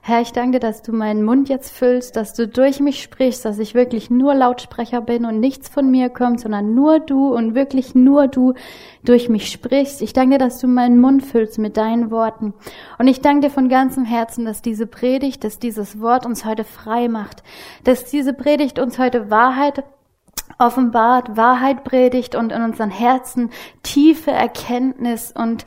Herr, ich danke dir, dass du meinen Mund jetzt füllst, dass du durch mich sprichst, dass ich wirklich nur Lautsprecher bin und nichts von mir kommt, sondern nur du und wirklich nur du durch mich sprichst. Ich danke dir, dass du meinen Mund füllst mit deinen Worten. Und ich danke dir von ganzem Herzen, dass diese Predigt, dass dieses Wort uns heute frei macht, dass diese Predigt uns heute Wahrheit offenbart, Wahrheit predigt und in unseren Herzen tiefe Erkenntnis und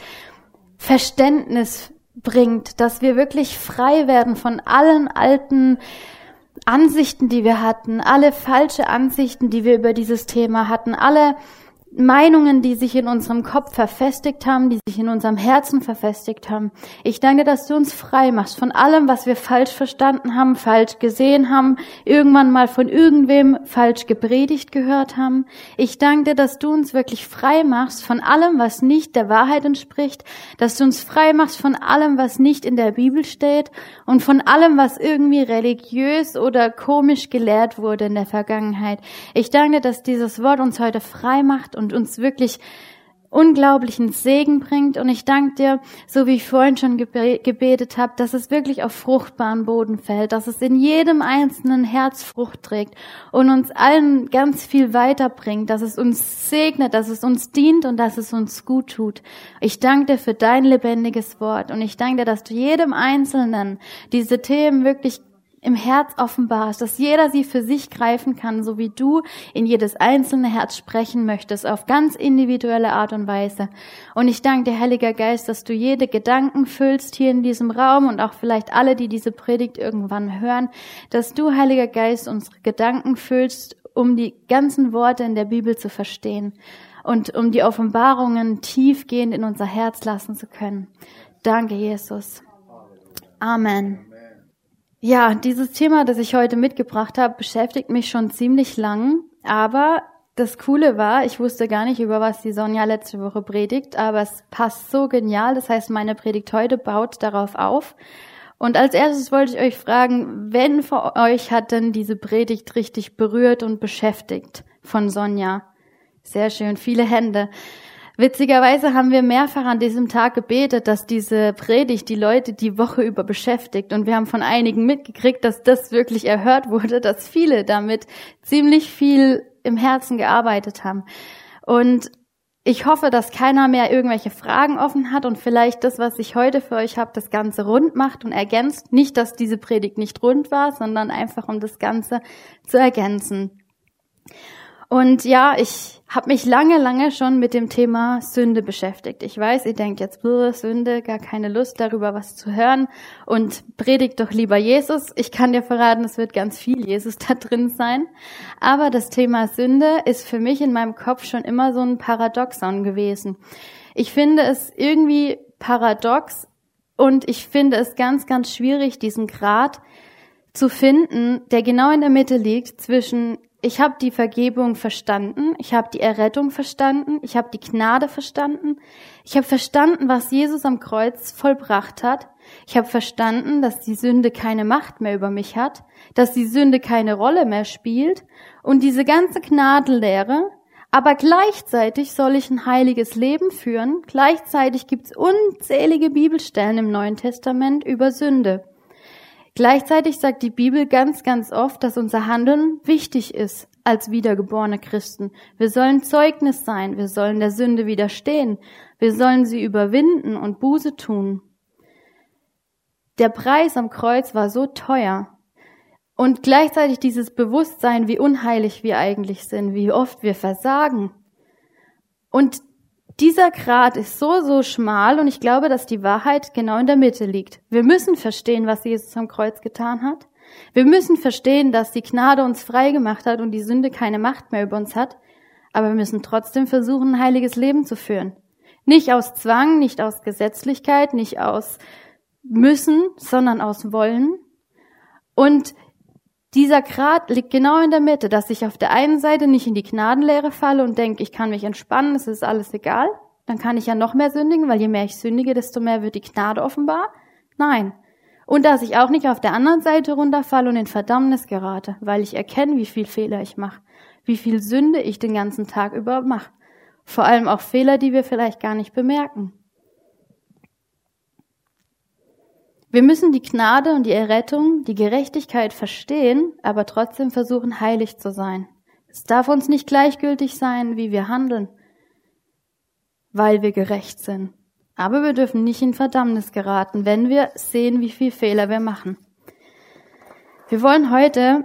Verständnis bringt, dass wir wirklich frei werden von allen alten Ansichten, die wir hatten, alle falsche Ansichten, die wir über dieses Thema hatten, alle Meinungen, die sich in unserem Kopf verfestigt haben, die sich in unserem Herzen verfestigt haben. Ich danke, dass du uns frei machst von allem, was wir falsch verstanden haben, falsch gesehen haben, irgendwann mal von irgendwem falsch gepredigt gehört haben. Ich danke dir, dass du uns wirklich frei machst von allem, was nicht der Wahrheit entspricht, dass du uns frei machst von allem, was nicht in der Bibel steht und von allem, was irgendwie religiös oder komisch gelehrt wurde in der Vergangenheit. Ich danke dir, dass dieses Wort uns heute frei macht und uns wirklich unglaublichen Segen bringt. Und ich danke dir, so wie ich vorhin schon gebetet habe, dass es wirklich auf fruchtbaren Boden fällt, dass es in jedem einzelnen Herz Frucht trägt und uns allen ganz viel weiterbringt, dass es uns segnet, dass es uns dient und dass es uns gut tut. Ich danke dir für dein lebendiges Wort und ich danke dir, dass du jedem Einzelnen diese Themen wirklich im Herz offenbarst, dass jeder sie für sich greifen kann, so wie du in jedes einzelne Herz sprechen möchtest, auf ganz individuelle Art und Weise. Und ich danke dir, Heiliger Geist, dass du jede Gedanken füllst hier in diesem Raum und auch vielleicht alle, die diese Predigt irgendwann hören, dass du, Heiliger Geist, unsere Gedanken füllst, um die ganzen Worte in der Bibel zu verstehen und um die Offenbarungen tiefgehend in unser Herz lassen zu können. Danke, Jesus. Amen. Ja, dieses Thema, das ich heute mitgebracht habe, beschäftigt mich schon ziemlich lang, aber das Coole war, ich wusste gar nicht, über was die Sonja letzte Woche predigt, aber es passt so genial, das heißt, meine Predigt heute baut darauf auf. Und als erstes wollte ich euch fragen, wen von euch hat denn diese Predigt richtig berührt und beschäftigt von Sonja? Sehr schön, viele Hände. Witzigerweise haben wir mehrfach an diesem Tag gebetet, dass diese Predigt die Leute die Woche über beschäftigt. Und wir haben von einigen mitgekriegt, dass das wirklich erhört wurde, dass viele damit ziemlich viel im Herzen gearbeitet haben. Und ich hoffe, dass keiner mehr irgendwelche Fragen offen hat und vielleicht das, was ich heute für euch habe, das Ganze rund macht und ergänzt. Nicht, dass diese Predigt nicht rund war, sondern einfach, um das Ganze zu ergänzen. Und ja, ich habe mich lange schon mit dem Thema Sünde beschäftigt. Ich weiß, ihr denkt jetzt, Sünde, gar keine Lust darüber was zu hören und predigt doch lieber Jesus. Ich kann dir verraten, es wird ganz viel Jesus da drin sein. Aber das Thema Sünde ist für mich in meinem Kopf schon immer so ein Paradoxon gewesen. Ich finde es irgendwie paradox und ich finde es ganz schwierig, diesen Grat zu finden, der genau in der Mitte liegt zwischen ich habe die Vergebung verstanden, ich habe die Errettung verstanden, ich habe die Gnade verstanden, ich habe verstanden, was Jesus am Kreuz vollbracht hat, ich habe verstanden, dass die Sünde keine Macht mehr über mich hat, dass die Sünde keine Rolle mehr spielt und diese ganze Gnadenlehre, aber gleichzeitig soll ich ein heiliges Leben führen, gleichzeitig gibt's unzählige Bibelstellen im Neuen Testament über Sünde. Gleichzeitig sagt die Bibel ganz oft, dass unser Handeln wichtig ist als wiedergeborene Christen. Wir sollen Zeugnis sein, wir sollen der Sünde widerstehen, wir sollen sie überwinden und Buße tun. Der Preis am Kreuz war so teuer. Und gleichzeitig dieses Bewusstsein, wie unheilig wir eigentlich sind, wie oft wir versagen. Und dieser Grat ist so schmal und ich glaube, dass die Wahrheit genau in der Mitte liegt. Wir müssen verstehen, was Jesus am Kreuz getan hat. Wir müssen verstehen, dass die Gnade uns frei gemacht hat und die Sünde keine Macht mehr über uns hat. Aber wir müssen trotzdem versuchen, ein heiliges Leben zu führen. Nicht aus Zwang, nicht aus Gesetzlichkeit, nicht aus Müssen, sondern aus Wollen. Und dieser Grat liegt genau in der Mitte, dass ich auf der einen Seite nicht in die Gnadenlehre falle und denke, ich kann mich entspannen, es ist alles egal. Dann kann ich ja noch mehr sündigen, weil je mehr ich sündige, desto mehr wird die Gnade offenbar. Nein. Und dass ich auch nicht auf der anderen Seite runterfalle und in Verdammnis gerate, weil ich erkenne, wie viel Fehler ich mache, wie viel Sünde ich den ganzen Tag über mache. Vor allem auch Fehler, die wir vielleicht gar nicht bemerken. Wir müssen die Gnade und die Errettung, die Gerechtigkeit verstehen, aber trotzdem versuchen, heilig zu sein. Es darf uns nicht gleichgültig sein, wie wir handeln, weil wir gerecht sind. Aber wir dürfen nicht in Verdammnis geraten, wenn wir sehen, wie viele Fehler wir machen. Wir wollen heute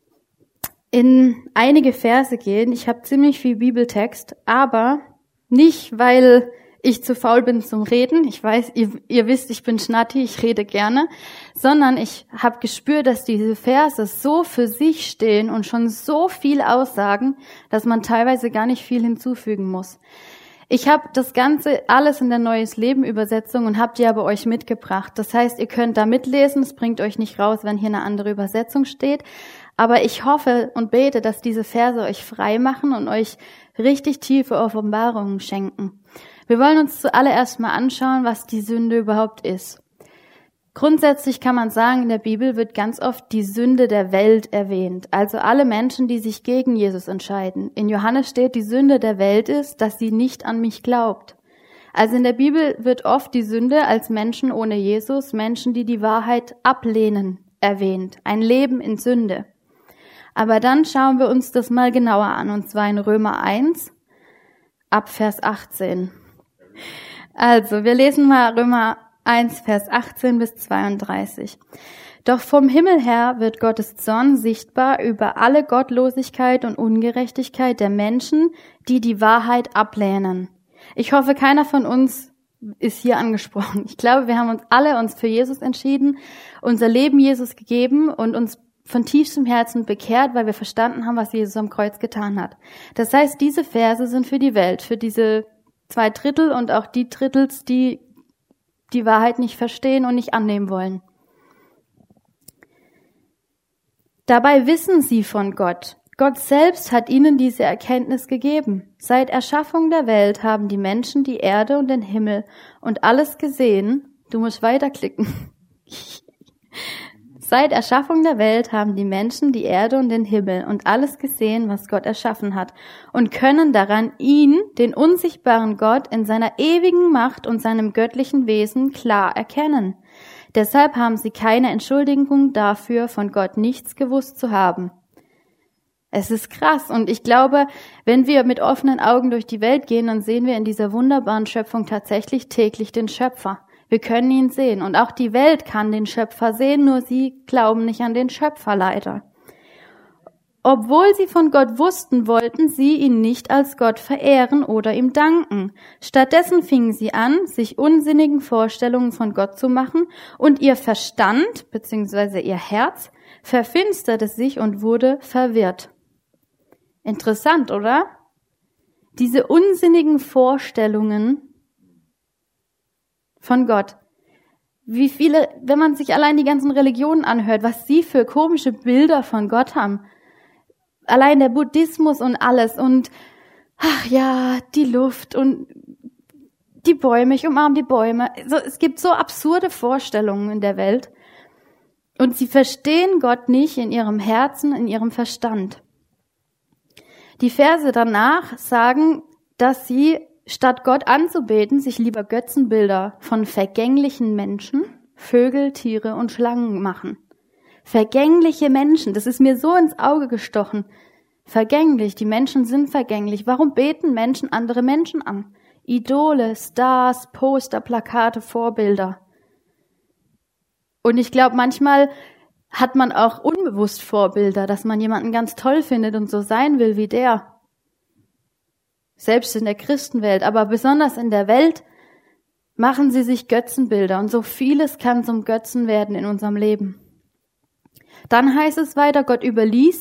in einige Verse gehen. Ich habe ziemlich viel Bibeltext, aber nicht, weil ich zu faul bin zum Reden. Ich weiß, ihr wisst, ich bin Schnatti, ich rede gerne, sondern ich habe gespürt, dass diese Verse so für sich stehen und schon so viel aussagen, dass man teilweise gar nicht viel hinzufügen muss. Ich habe das Ganze alles in der Neues Leben Übersetzung und habe die aber euch mitgebracht. Das heißt, ihr könnt da mitlesen, es bringt euch nicht raus, wenn hier eine andere Übersetzung steht. Aber ich hoffe und bete, dass diese Verse euch frei machen und euch richtig tiefe Offenbarungen schenken. Wir wollen uns zuallererst mal anschauen, was die Sünde überhaupt ist. Grundsätzlich kann man sagen, in der Bibel wird ganz oft die Sünde der Welt erwähnt. Also alle Menschen, die sich gegen Jesus entscheiden. In Johannes steht, die Sünde der Welt ist, dass sie nicht an mich glaubt. Also in der Bibel wird oft die Sünde als Menschen ohne Jesus, Menschen, die die Wahrheit ablehnen, erwähnt. Ein Leben in Sünde. Aber dann schauen wir uns das mal genauer an, und zwar in Römer 1, ab Vers 18. Also, wir lesen mal Römer 1, Vers 18 bis 32. Doch vom Himmel her wird Gottes Zorn sichtbar über alle Gottlosigkeit und Ungerechtigkeit der Menschen, die die Wahrheit ablehnen. Ich hoffe, keiner von uns ist hier angesprochen. Ich glaube, wir haben uns alle für Jesus entschieden, unser Leben Jesus gegeben und uns von tiefstem Herzen bekehrt, weil wir verstanden haben, was Jesus am Kreuz getan hat. Das heißt, diese Verse sind für die Welt, für diese 2/3 und auch die Drittels, die die Wahrheit nicht verstehen und nicht annehmen wollen. Dabei wissen sie von Gott. Gott selbst hat ihnen diese Erkenntnis gegeben. Seit Erschaffung der Welt haben die Menschen die Erde und den Himmel und alles gesehen. Du musst weiterklicken. Seit Erschaffung der Welt haben die Menschen die Erde und den Himmel und alles gesehen, was Gott erschaffen hat, und können daran ihn, den unsichtbaren Gott, in seiner ewigen Macht und seinem göttlichen Wesen klar erkennen. Deshalb haben sie keine Entschuldigung dafür, von Gott nichts gewusst zu haben. Es ist krass, und ich glaube, wenn wir mit offenen Augen durch die Welt gehen, dann sehen wir in dieser wunderbaren Schöpfung tatsächlich täglich den Schöpfer. Wir können ihn sehen, und auch die Welt kann den Schöpfer sehen, nur sie glauben nicht an den Schöpfer leider. Obwohl sie von Gott wussten, wollten sie ihn nicht als Gott verehren oder ihm danken. Stattdessen fingen sie an, sich unsinnigen Vorstellungen von Gott zu machen, und ihr Verstand bzw. ihr Herz verfinsterte sich und wurde verwirrt. Interessant, oder? Diese unsinnigen Vorstellungen von Gott. Wie viele, wenn man sich allein die ganzen Religionen anhört, was sie für komische Bilder von Gott haben. Allein der Buddhismus und alles und, ach ja, die Luft und die Bäume, ich umarme die Bäume. Also, es gibt so absurde Vorstellungen in der Welt. Und sie verstehen Gott nicht in ihrem Herzen, in ihrem Verstand. Die Verse danach sagen, dass sie statt Gott anzubeten, sich lieber Götzenbilder von vergänglichen Menschen, Vögel, Tiere und Schlangen machen. Vergängliche Menschen, das ist mir so ins Auge gestochen. Vergänglich, die Menschen sind vergänglich. Warum beten Menschen andere Menschen an? Idole, Stars, Poster, Plakate, Vorbilder. Und ich glaube, manchmal hat man auch unbewusst Vorbilder, dass man jemanden ganz toll findet und so sein will wie der. Selbst in der Christenwelt, aber besonders in der Welt machen sie sich Götzenbilder und so vieles kann zum Götzen werden in unserem Leben. Dann heißt es weiter, Gott überließ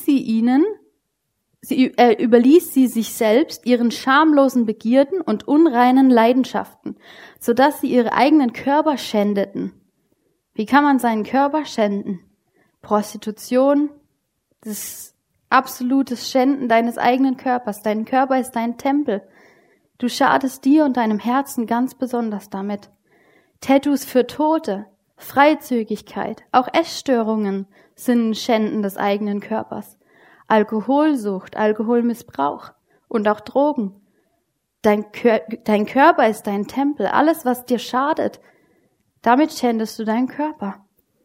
sie sich selbst, ihren schamlosen Begierden und unreinen Leidenschaften, sodass sie ihre eigenen Körper schändeten. Wie kann man seinen Körper schänden? Prostitution, das absolutes Schänden deines eigenen Körpers. Dein Körper ist dein Tempel. Du schadest dir und deinem Herzen ganz besonders damit. Tattoos für Tote, Freizügigkeit, auch Essstörungen sind ein Schänden des eigenen Körpers. Alkoholsucht, Alkoholmissbrauch und auch Drogen. Dein Körper ist dein Tempel. Alles, was dir schadet, Damit schändest du deinen Körper.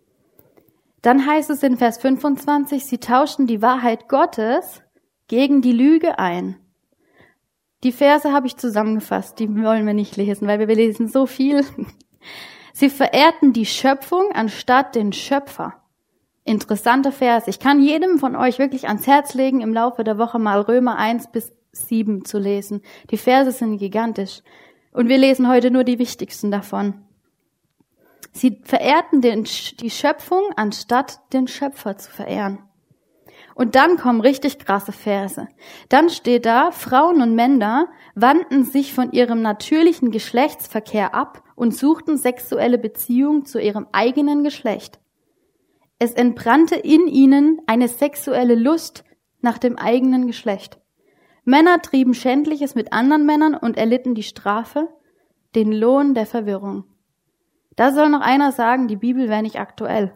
Dann heißt es in Vers 25, sie tauschen die Wahrheit Gottes gegen die Lüge ein. Die Verse habe ich zusammengefasst, die wollen wir nicht lesen, weil wir lesen so viel. Sie verehrten die Schöpfung anstatt den Schöpfer. Interessanter Vers. Ich kann jedem von euch wirklich ans Herz legen, im Laufe der Woche mal Römer 1-7 zu lesen. Die Verse sind gigantisch. Und wir lesen heute nur die wichtigsten davon. Sie verehrten die Schöpfung, anstatt den Schöpfer zu verehren. Und dann kommen richtig krasse Verse. Dann steht da, Frauen und Männer wandten sich von ihrem natürlichen Geschlechtsverkehr ab und suchten sexuelle Beziehungen zu ihrem eigenen Geschlecht. Es entbrannte in ihnen eine sexuelle Lust nach dem eigenen Geschlecht. Männer trieben Schändliches mit anderen Männern und erlitten die Strafe, den Lohn der Verwirrung. Da soll noch einer sagen, die Bibel wäre nicht aktuell.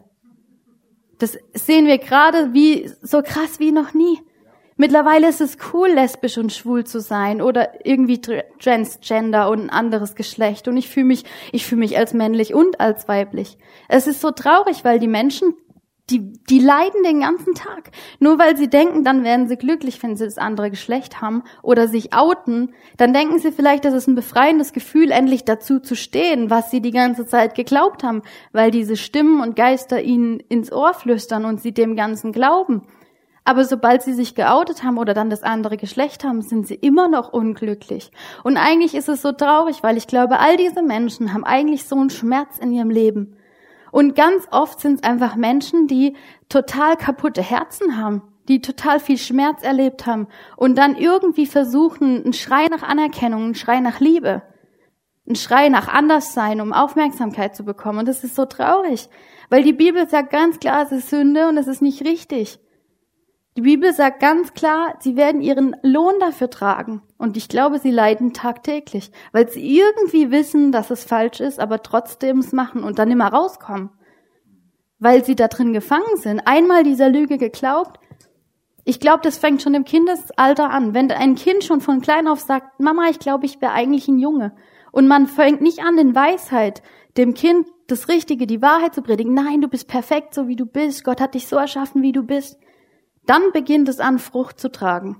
Das sehen wir gerade so krass wie noch nie. Mittlerweile ist es cool, lesbisch und schwul zu sein oder irgendwie transgender und ein anderes Geschlecht. Und ich fühle mich als männlich und als weiblich. Es ist so traurig, weil die Menschen, die leiden den ganzen Tag. Nur weil sie denken, dann werden sie glücklich, wenn sie das andere Geschlecht haben oder sich outen, dann denken sie vielleicht, das ist ein befreiendes Gefühl, endlich dazu zu stehen, was sie die ganze Zeit geglaubt haben, weil diese Stimmen und Geister ihnen ins Ohr flüstern und sie dem Ganzen glauben. Aber sobald sie sich geoutet haben oder dann das andere Geschlecht haben, sind sie immer noch unglücklich. Und eigentlich ist es so traurig, weil ich glaube, all diese Menschen haben eigentlich so einen Schmerz in ihrem Leben. Und ganz oft sind es einfach Menschen, die total kaputte Herzen haben, die total viel Schmerz erlebt haben und dann irgendwie versuchen, einen Schrei nach Anerkennung, einen Schrei nach Liebe, einen Schrei nach Anderssein, um Aufmerksamkeit zu bekommen. Und das ist so traurig, weil die Bibel sagt ganz klar, es ist Sünde und es ist nicht richtig. Die Bibel sagt ganz klar, sie werden ihren Lohn dafür tragen. Und ich glaube, sie leiden tagtäglich, weil sie irgendwie wissen, dass es falsch ist, aber trotzdem es machen und dann immer rauskommen. Weil sie da drin gefangen sind. Einmal dieser Lüge geglaubt. Ich glaube, das fängt schon im Kindesalter an. Wenn ein Kind schon von klein auf sagt, Mama, ich glaube, ich wäre eigentlich ein Junge. Und man fängt nicht an, in Weisheit dem Kind das Richtige, die Wahrheit zu predigen. Nein, du bist perfekt, so wie du bist. Gott hat dich so erschaffen, wie du bist. Dann beginnt es an, Frucht zu tragen.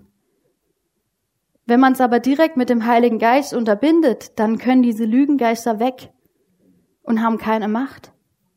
Wenn man es aber direkt mit dem Heiligen Geist unterbindet, dann können diese Lügengeister weg und haben keine Macht.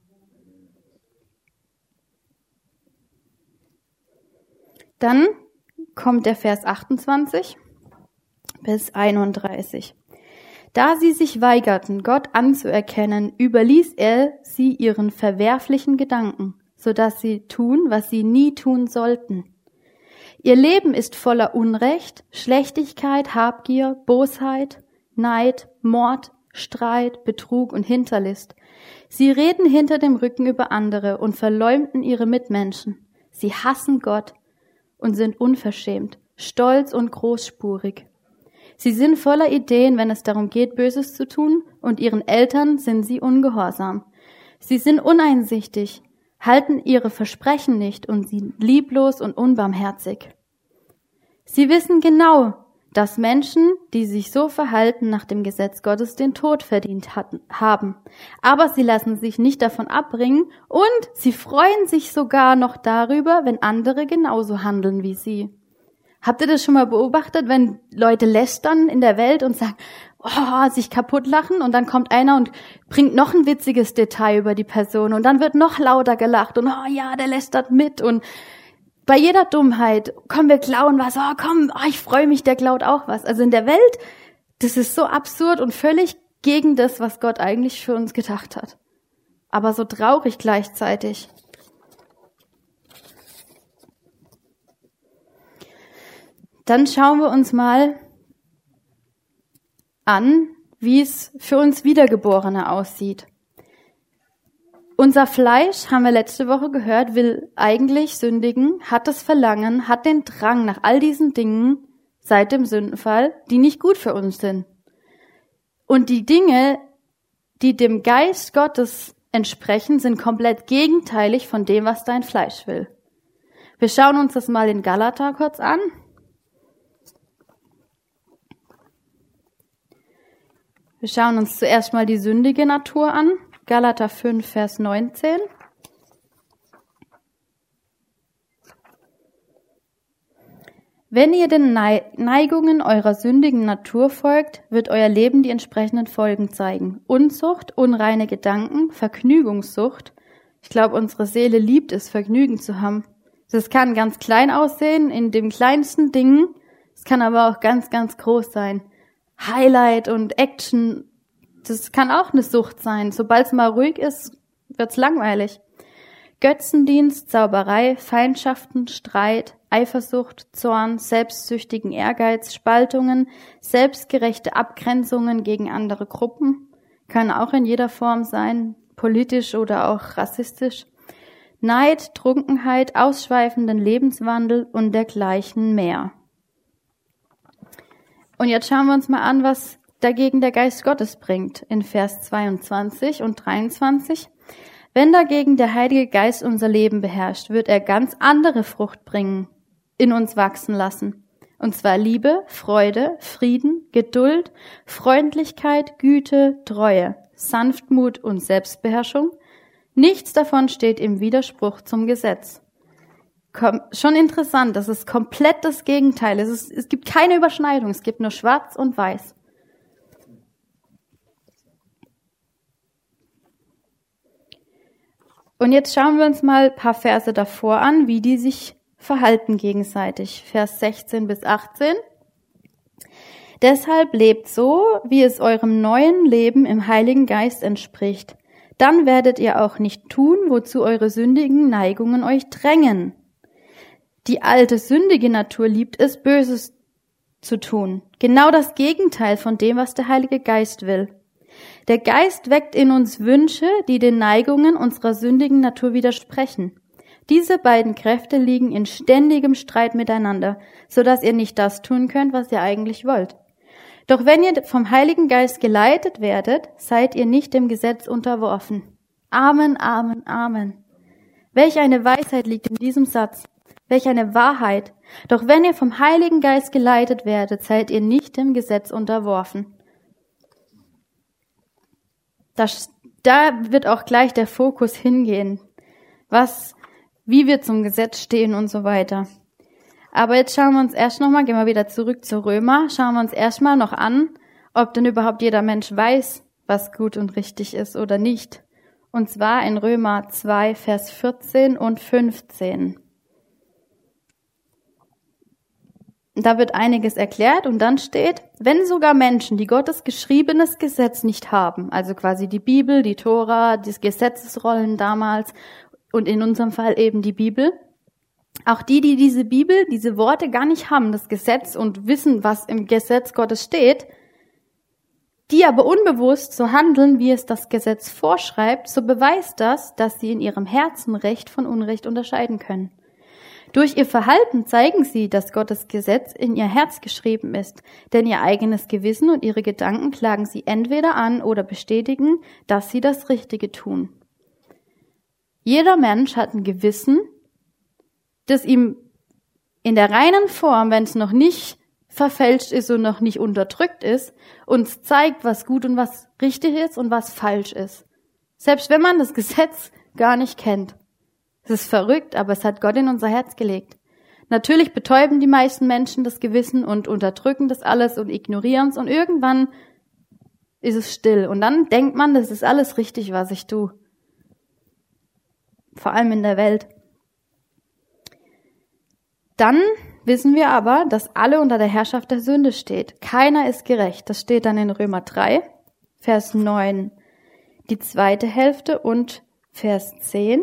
Dann kommt der Vers 28 bis 31. Da sie sich weigerten, Gott anzuerkennen, überließ er sie ihren verwerflichen Gedanken, sodass sie tun, was sie nie tun sollten. Ihr Leben ist voller Unrecht, Schlechtigkeit, Habgier, Bosheit, Neid, Mord, Streit, Betrug und Hinterlist. Sie reden hinter dem Rücken über andere und verleumden ihre Mitmenschen. Sie hassen Gott und sind unverschämt, stolz und großspurig. Sie sind voller Ideen, wenn es darum geht, Böses zu tun, und ihren Eltern sind sie ungehorsam. Sie sind uneinsichtig, halten ihre Versprechen nicht und sind lieblos und unbarmherzig. Sie wissen genau, dass Menschen, die sich so verhalten, nach dem Gesetz Gottes den Tod verdient haben. Aber sie lassen sich nicht davon abbringen und sie freuen sich sogar noch darüber, wenn andere genauso handeln wie sie. Habt ihr das schon mal beobachtet, wenn Leute lästern in der Welt und sagen, sich kaputt lachen, und dann kommt einer und bringt noch ein witziges Detail über die Person und dann wird noch lauter gelacht und der lästert mit, und bei jeder Dummheit, komm, wir klauen was, ich freue mich, der klaut auch was. Also in der Welt, das ist so absurd und völlig gegen das, was Gott eigentlich für uns gedacht hat. Aber so traurig gleichzeitig. Dann schauen wir uns mal an, wie es für uns Wiedergeborene aussieht. Unser Fleisch, haben wir letzte Woche gehört, will eigentlich sündigen, hat das Verlangen, hat den Drang nach all diesen Dingen seit dem Sündenfall, die nicht gut für uns sind. Und die Dinge, die dem Geist Gottes entsprechen, sind komplett gegenteilig von dem, was dein Fleisch will. Wir schauen uns das mal in Galater kurz an. Wir schauen uns zuerst mal die sündige Natur an. Galater 5, Vers 19. Wenn ihr den Neigungen eurer sündigen Natur folgt, wird euer Leben die entsprechenden Folgen zeigen. Unzucht, unreine Gedanken, Vergnügungssucht. Ich glaube, unsere Seele liebt es, Vergnügen zu haben. Das kann ganz klein aussehen, in den kleinsten Dingen. Es kann aber auch ganz, ganz groß sein. Highlight und Action, das kann auch eine Sucht sein. Sobald es mal ruhig ist, wird's langweilig. Götzendienst, Zauberei, Feindschaften, Streit, Eifersucht, Zorn, selbstsüchtigen Ehrgeiz, Spaltungen, selbstgerechte Abgrenzungen gegen andere Gruppen, kann auch in jeder Form sein, politisch oder auch rassistisch, Neid, Trunkenheit, ausschweifenden Lebenswandel und dergleichen mehr. Und jetzt schauen wir uns mal an, was dagegen der Geist Gottes bringt, in Vers 22 und 23. Wenn dagegen der Heilige Geist unser Leben beherrscht, wird er ganz andere Frucht bringen, in uns wachsen lassen. Und zwar Liebe, Freude, Frieden, Geduld, Freundlichkeit, Güte, Treue, Sanftmut und Selbstbeherrschung. Nichts davon steht im Widerspruch zum Gesetz. Schon interessant, das ist komplett das Gegenteil. Es gibt keine Überschneidung, es gibt nur Schwarz und Weiß. Und jetzt schauen wir uns mal ein paar Verse davor an, wie die sich verhalten gegenseitig. Vers 16 bis 18. Deshalb lebt so, wie es eurem neuen Leben im Heiligen Geist entspricht. Dann werdet ihr auch nicht tun, wozu eure sündigen Neigungen euch drängen. Die alte sündige Natur liebt es, Böses zu tun. Genau das Gegenteil von dem, was der Heilige Geist will. Der Geist weckt in uns Wünsche, die den Neigungen unserer sündigen Natur widersprechen. Diese beiden Kräfte liegen in ständigem Streit miteinander, so dass ihr nicht das tun könnt, was ihr eigentlich wollt. Doch wenn ihr vom Heiligen Geist geleitet werdet, seid ihr nicht dem Gesetz unterworfen. Amen, Amen, Amen. Welch eine Weisheit liegt in diesem Satz. Welch eine Wahrheit. Doch wenn ihr vom Heiligen Geist geleitet werdet, seid ihr nicht dem Gesetz unterworfen. Da wird auch gleich der Fokus hingehen, wie wir zum Gesetz stehen und so weiter. Aber jetzt schauen wir uns gehen wir wieder zurück zu Römer, schauen wir uns erstmal noch an, ob denn überhaupt jeder Mensch weiß, was gut und richtig ist oder nicht. Und zwar in Römer 2, Vers 14 und 15. Da wird einiges erklärt und dann steht, wenn sogar Menschen, die Gottes geschriebenes Gesetz nicht haben, also quasi die Bibel, die Tora, die Gesetzesrollen damals und in unserem Fall eben die Bibel, auch die diese Bibel, diese Worte gar nicht haben, das Gesetz und wissen, was im Gesetz Gottes steht, die aber unbewusst so handeln, wie es das Gesetz vorschreibt, so beweist das, dass sie in ihrem Herzen Recht von Unrecht unterscheiden können. Durch ihr Verhalten zeigen sie, dass Gottes Gesetz in ihr Herz geschrieben ist, denn ihr eigenes Gewissen und ihre Gedanken klagen sie entweder an oder bestätigen, dass sie das Richtige tun. Jeder Mensch hat ein Gewissen, das ihm in der reinen Form, wenn es noch nicht verfälscht ist und noch nicht unterdrückt ist, uns zeigt, was gut und was richtig ist und was falsch ist. Selbst wenn man das Gesetz gar nicht kennt. Es ist verrückt, aber es hat Gott in unser Herz gelegt. Natürlich betäuben die meisten Menschen das Gewissen und unterdrücken das alles und ignorieren es und irgendwann ist es still. Und dann denkt man, das ist alles richtig, was ich tue. Vor allem in der Welt. Dann wissen wir aber, dass alle unter der Herrschaft der Sünde steht. Keiner ist gerecht. Das steht dann in Römer 3, Vers 9, die zweite Hälfte und Vers 10.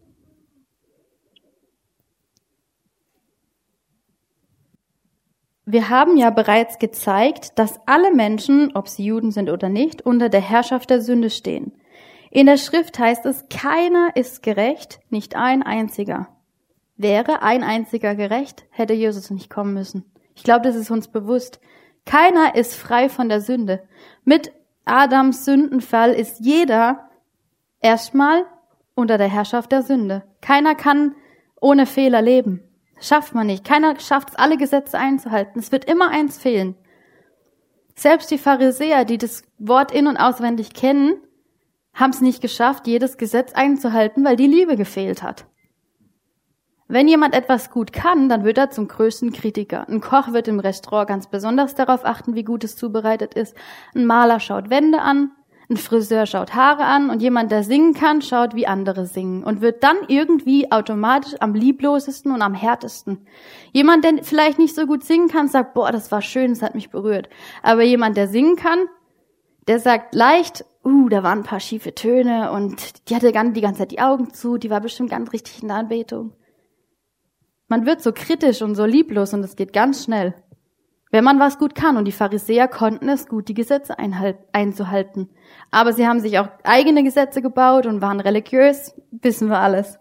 Wir haben ja bereits gezeigt, dass alle Menschen, ob sie Juden sind oder nicht, unter der Herrschaft der Sünde stehen. In der Schrift heißt es, keiner ist gerecht, nicht ein einziger. Wäre ein einziger gerecht, hätte Jesus nicht kommen müssen. Ich glaube, das ist uns bewusst. Keiner ist frei von der Sünde. Mit Adams Sündenfall ist jeder erstmal unter der Herrschaft der Sünde. Keiner kann ohne Fehler leben. Schafft man nicht. Keiner schafft es, alle Gesetze einzuhalten. Es wird immer eins fehlen. Selbst die Pharisäer, die das Wort in- und auswendig kennen, haben es nicht geschafft, jedes Gesetz einzuhalten, weil die Liebe gefehlt hat. Wenn jemand etwas gut kann, dann wird er zum größten Kritiker. Ein Koch wird im Restaurant ganz besonders darauf achten, wie gut es zubereitet ist. Ein Maler schaut Wände an, ein Friseur schaut Haare an und jemand, der singen kann, schaut, wie andere singen und wird dann irgendwie automatisch am lieblosesten und am härtesten. Jemand, der vielleicht nicht so gut singen kann, sagt, boah, das war schön, das hat mich berührt. Aber jemand, der singen kann, der sagt leicht, da waren ein paar schiefe Töne und die hatte die ganze Zeit die Augen zu, die war bestimmt ganz richtig in der Anbetung. Man wird so kritisch und so lieblos und es geht ganz schnell. Wenn man was gut kann, und die Pharisäer konnten es gut, die Gesetze einzuhalten. Aber sie haben sich auch eigene Gesetze gebaut und waren religiös, wissen wir alles.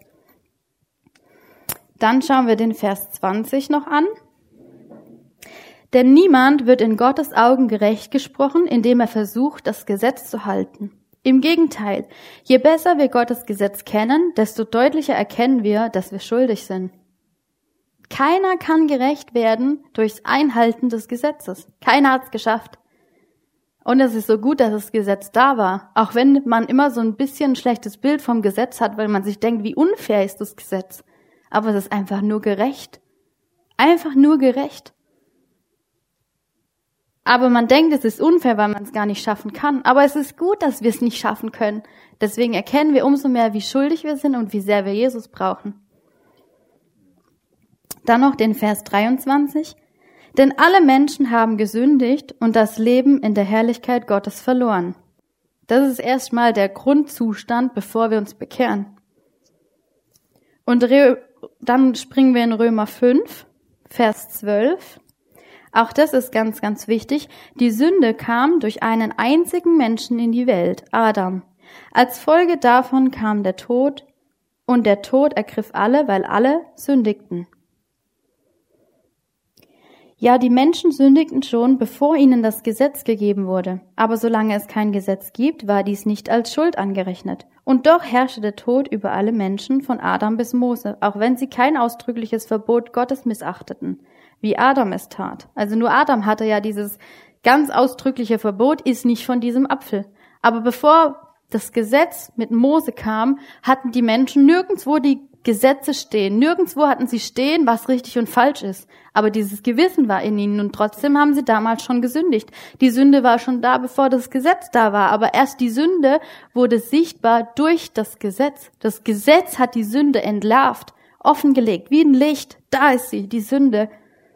Dann schauen wir den Vers 20 noch an. Denn niemand wird in Gottes Augen gerecht gesprochen, indem er versucht, das Gesetz zu halten. Im Gegenteil, je besser wir Gottes Gesetz kennen, desto deutlicher erkennen wir, dass wir schuldig sind. Keiner kann gerecht werden durchs Einhalten des Gesetzes. Keiner hat es geschafft. Und es ist so gut, dass das Gesetz da war. Auch wenn man immer so ein bisschen ein schlechtes Bild vom Gesetz hat, weil man sich denkt, wie unfair ist das Gesetz. Aber es ist einfach nur gerecht. Einfach nur gerecht. Aber man denkt, es ist unfair, weil man es gar nicht schaffen kann. Aber es ist gut, dass wir es nicht schaffen können. Deswegen erkennen wir umso mehr, wie schuldig wir sind und wie sehr wir Jesus brauchen. Dann noch den Vers 23. Denn alle Menschen haben gesündigt und das Leben in der Herrlichkeit Gottes verloren. Das ist erstmal der Grundzustand, bevor wir uns bekehren. Und dann springen wir in Römer 5, Vers 12. Auch das ist ganz, ganz wichtig. Die Sünde kam durch einen einzigen Menschen in die Welt, Adam. Als Folge davon kam der Tod und der Tod ergriff alle, weil alle sündigten. Ja, die Menschen sündigten schon, bevor ihnen das Gesetz gegeben wurde. Aber solange es kein Gesetz gibt, war dies nicht als Schuld angerechnet. Und doch herrschte der Tod über alle Menschen von Adam bis Mose, auch wenn sie kein ausdrückliches Verbot Gottes missachteten, wie Adam es tat. Also nur Adam hatte ja dieses ganz ausdrückliche Verbot, iss nicht von diesem Apfel. Aber bevor das Gesetz mit Mose kam, hatten die Menschen nirgendwo die Gesetze stehen. Nirgendwo hatten sie stehen, was richtig und falsch ist. Aber dieses Gewissen war in ihnen und trotzdem haben sie damals schon gesündigt. Die Sünde war schon da, bevor das Gesetz da war. Aber erst die Sünde wurde sichtbar durch das Gesetz. Das Gesetz hat die Sünde entlarvt, offengelegt, wie ein Licht. Da ist sie, die Sünde.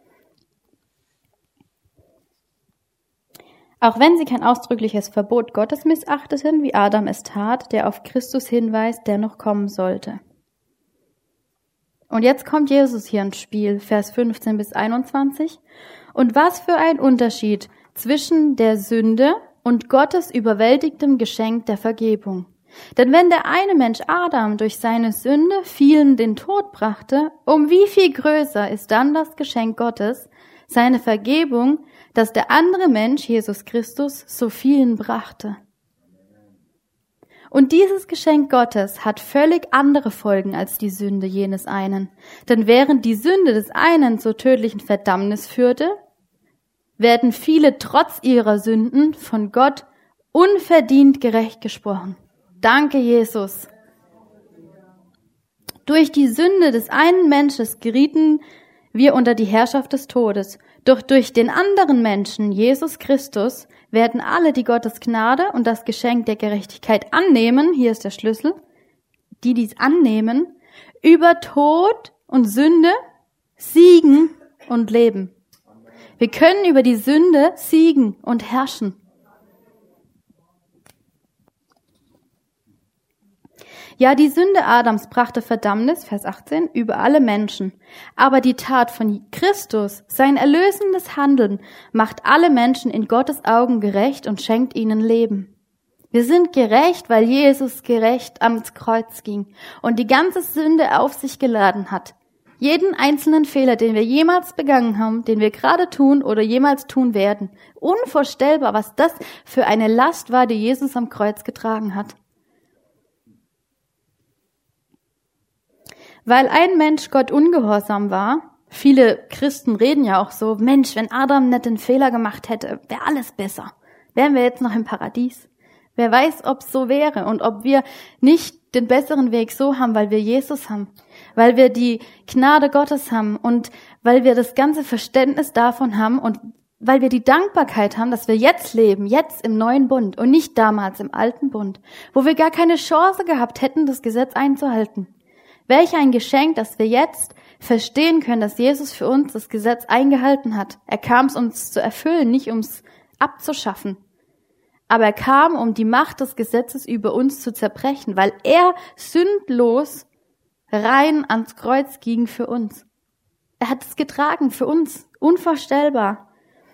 Auch wenn sie kein ausdrückliches Verbot Gottes missachteten, wie Adam es tat, der auf Christus hinweist, der noch kommen sollte. Und jetzt kommt Jesus hier ins Spiel, Vers 15 bis 21. Und was für ein Unterschied zwischen der Sünde und Gottes überwältigtem Geschenk der Vergebung. Denn wenn der eine Mensch Adam durch seine Sünde vielen den Tod brachte, um wie viel größer ist dann das Geschenk Gottes, seine Vergebung, dass der andere Mensch, Jesus Christus, so vielen brachte. Und dieses Geschenk Gottes hat völlig andere Folgen als die Sünde jenes einen. Denn während die Sünde des einen zur tödlichen Verdammnis führte, werden viele trotz ihrer Sünden von Gott unverdient gerecht gesprochen. Danke, Jesus. Durch die Sünde des einen Menschen gerieten wir unter die Herrschaft des Todes. Doch durch den anderen Menschen, Jesus Christus, werden alle, die Gottes Gnade und das Geschenk der Gerechtigkeit annehmen, hier ist der Schlüssel, die dies annehmen, über Tod und Sünde siegen und leben. Wir können über die Sünde siegen und herrschen. Ja, die Sünde Adams brachte Verdammnis, Vers 18, über alle Menschen. Aber die Tat von Christus, sein erlösendes Handeln, macht alle Menschen in Gottes Augen gerecht und schenkt ihnen Leben. Wir sind gerecht, weil Jesus gerecht ans Kreuz ging und die ganze Sünde auf sich geladen hat. Jeden einzelnen Fehler, den wir jemals begangen haben, den wir gerade tun oder jemals tun werden. Unvorstellbar, was das für eine Last war, die Jesus am Kreuz getragen hat. Weil ein Mensch Gott ungehorsam war, viele Christen reden ja auch so, Mensch, wenn Adam nicht den Fehler gemacht hätte, wäre alles besser. Wären wir jetzt noch im Paradies. Wer weiß, ob es so wäre und ob wir nicht den besseren Weg so haben, weil wir Jesus haben, weil wir die Gnade Gottes haben und weil wir das ganze Verständnis davon haben und weil wir die Dankbarkeit haben, dass wir jetzt leben, jetzt im neuen Bund und nicht damals im alten Bund, wo wir gar keine Chance gehabt hätten, das Gesetz einzuhalten. Welch ein Geschenk, dass wir jetzt verstehen können, dass Jesus für uns das Gesetz eingehalten hat. Er kam, es uns zu erfüllen, nicht um es abzuschaffen. Aber er kam, um die Macht des Gesetzes über uns zu zerbrechen, weil er sündlos rein ans Kreuz ging für uns. Er hat es getragen für uns, unvorstellbar.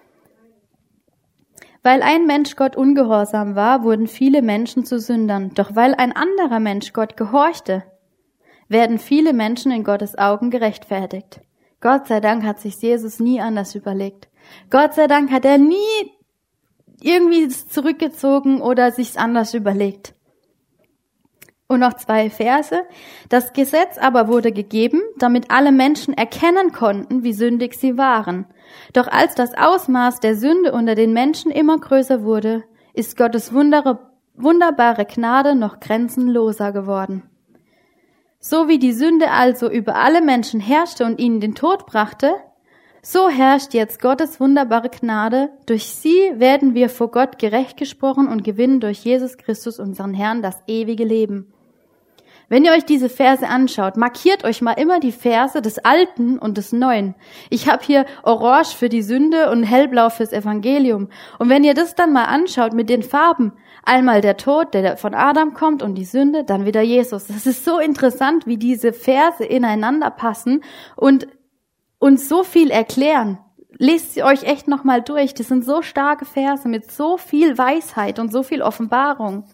Weil ein Mensch Gott ungehorsam war, wurden viele Menschen zu Sündern. Doch weil ein anderer Mensch Gott gehorchte, werden viele Menschen in Gottes Augen gerechtfertigt. Gott sei Dank hat sich Jesus nie anders überlegt. Gott sei Dank hat er nie irgendwie zurückgezogen oder sich's anders überlegt. Und noch 2 Verse. Das Gesetz aber wurde gegeben, damit alle Menschen erkennen konnten, wie sündig sie waren. Doch als das Ausmaß der Sünde unter den Menschen immer größer wurde, ist Gottes wunderbare Gnade noch grenzenloser geworden. So wie die Sünde also über alle Menschen herrschte und ihnen den Tod brachte, so herrscht jetzt Gottes wunderbare Gnade. Durch sie werden wir vor Gott gerecht gesprochen und gewinnen durch Jesus Christus, unseren Herrn, das ewige Leben. Wenn ihr euch diese Verse anschaut, markiert euch mal immer die Verse des Alten und des Neuen. Ich habe hier Orange für die Sünde und Hellblau fürs Evangelium. Und wenn ihr das dann mal anschaut mit den Farben, einmal der Tod, der von Adam kommt und die Sünde, dann wieder Jesus. Das ist so interessant, wie diese Verse ineinander passen und uns so viel erklären. Lest sie euch echt nochmal durch. Das sind so starke Verse mit so viel Weisheit und so viel Offenbarung.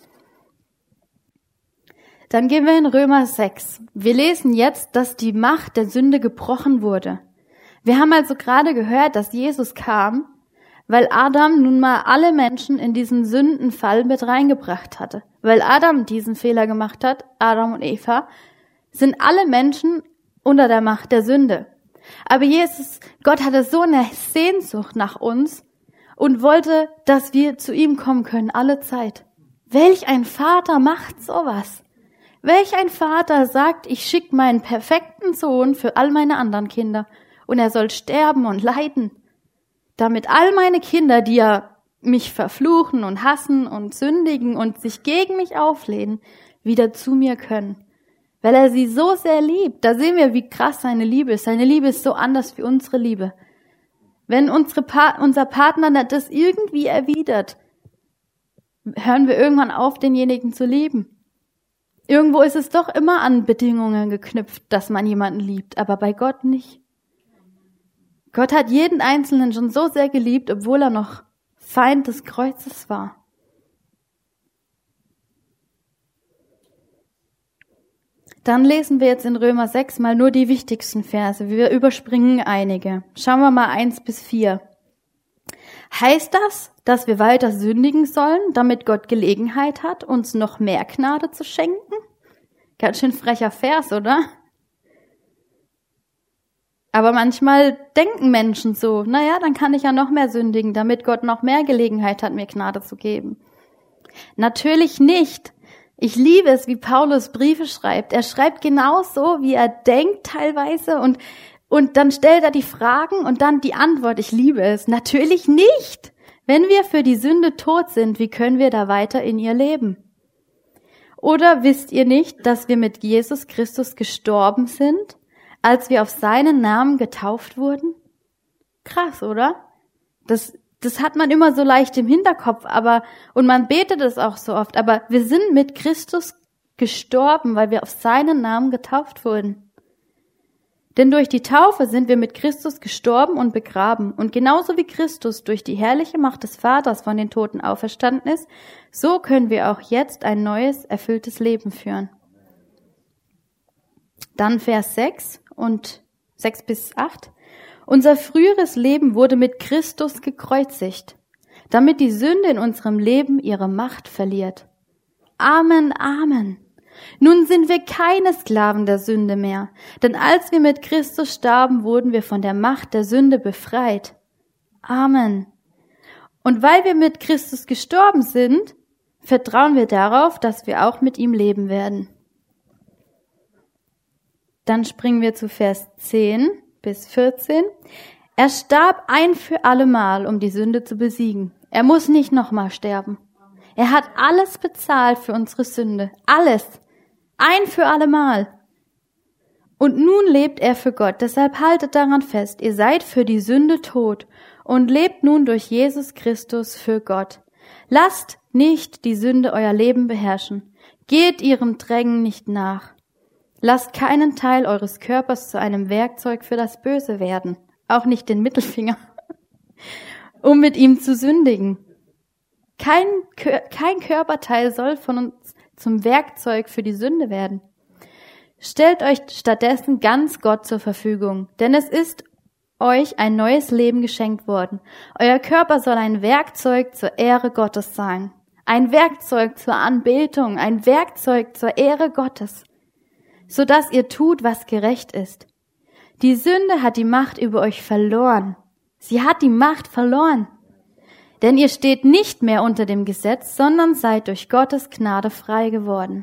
Dann gehen wir in Römer 6. Wir lesen jetzt, dass die Macht der Sünde gebrochen wurde. Wir haben also gerade gehört, dass Jesus kam, weil Adam nun mal alle Menschen in diesen Sündenfall mit reingebracht hatte. Weil Adam diesen Fehler gemacht hat, Adam und Eva, sind alle Menschen unter der Macht der Sünde. Aber Gott hatte so eine Sehnsucht nach uns und wollte, dass wir zu ihm kommen können, alle Zeit. Welch ein Vater macht sowas? Welch ein Vater sagt, ich schicke meinen perfekten Sohn für all meine anderen Kinder und er soll sterben und leiden, damit all meine Kinder, die ja mich verfluchen und hassen und sündigen und sich gegen mich auflehnen, wieder zu mir können. Weil er sie so sehr liebt. Da sehen wir, wie krass seine Liebe ist. Seine Liebe ist so anders wie unsere Liebe. Wenn unser Partner das irgendwie erwidert, hören wir irgendwann auf, denjenigen zu lieben. Irgendwo ist es doch immer an Bedingungen geknüpft, dass man jemanden liebt, aber bei Gott nicht. Gott hat jeden Einzelnen schon so sehr geliebt, obwohl er noch Feind des Kreuzes war. Dann lesen wir jetzt in Römer 6 mal nur die wichtigsten Verse. Wir überspringen einige. Schauen wir mal 1-4. Heißt das, dass wir weiter sündigen sollen, damit Gott Gelegenheit hat, uns noch mehr Gnade zu schenken? Ganz schön frecher Vers, oder? Aber manchmal denken Menschen so, naja, dann kann ich ja noch mehr sündigen, damit Gott noch mehr Gelegenheit hat, mir Gnade zu geben. Natürlich nicht. Ich liebe es, wie Paulus Briefe schreibt. Er schreibt genauso, wie er denkt teilweise und dann stellt er die Fragen und dann die Antwort. Ich liebe es. Natürlich nicht. Wenn wir für die Sünde tot sind, wie können wir da weiter in ihr leben? Oder wisst ihr nicht, dass wir mit Jesus Christus gestorben sind, als wir auf seinen Namen getauft wurden? Krass, oder? Das hat man immer so leicht im Hinterkopf, und man betet es auch so oft, aber wir sind mit Christus gestorben, weil wir auf seinen Namen getauft wurden. Denn durch die Taufe sind wir mit Christus gestorben und begraben. Und genauso wie Christus durch die herrliche Macht des Vaters von den Toten auferstanden ist, so können wir auch jetzt ein neues, erfülltes Leben führen. Dann Vers 6 und 6-8. Unser früheres Leben wurde mit Christus gekreuzigt, damit die Sünde in unserem Leben ihre Macht verliert. Amen, Amen. Nun sind wir keine Sklaven der Sünde mehr, denn als wir mit Christus starben, wurden wir von der Macht der Sünde befreit. Amen. Und weil wir mit Christus gestorben sind, vertrauen wir darauf, dass wir auch mit ihm leben werden. Dann springen wir zu Vers 10 bis 14. Er starb ein für alle Mal, um die Sünde zu besiegen. Er muss nicht nochmal sterben. Er hat alles bezahlt für unsere Sünde. Alles. Ein für alle Mal. Und nun lebt er für Gott. Deshalb haltet daran fest, ihr seid für die Sünde tot und lebt nun durch Jesus Christus für Gott. Lasst nicht die Sünde euer Leben beherrschen. Geht ihrem Drängen nicht nach. Lasst keinen Teil eures Körpers zu einem Werkzeug für das Böse werden. Auch nicht den Mittelfinger, um mit ihm zu sündigen. Kein Körperteil soll von uns zum Werkzeug für die Sünde werden. Stellt euch stattdessen ganz Gott zur Verfügung, denn es ist euch ein neues Leben geschenkt worden. Euer Körper soll ein Werkzeug zur Ehre Gottes sein. Ein Werkzeug zur Anbetung, ein Werkzeug zur Ehre Gottes, sodass ihr tut, was gerecht ist. Die Sünde hat die Macht über euch verloren. Sie hat die Macht verloren. Denn ihr steht nicht mehr unter dem Gesetz, sondern seid durch Gottes Gnade frei geworden.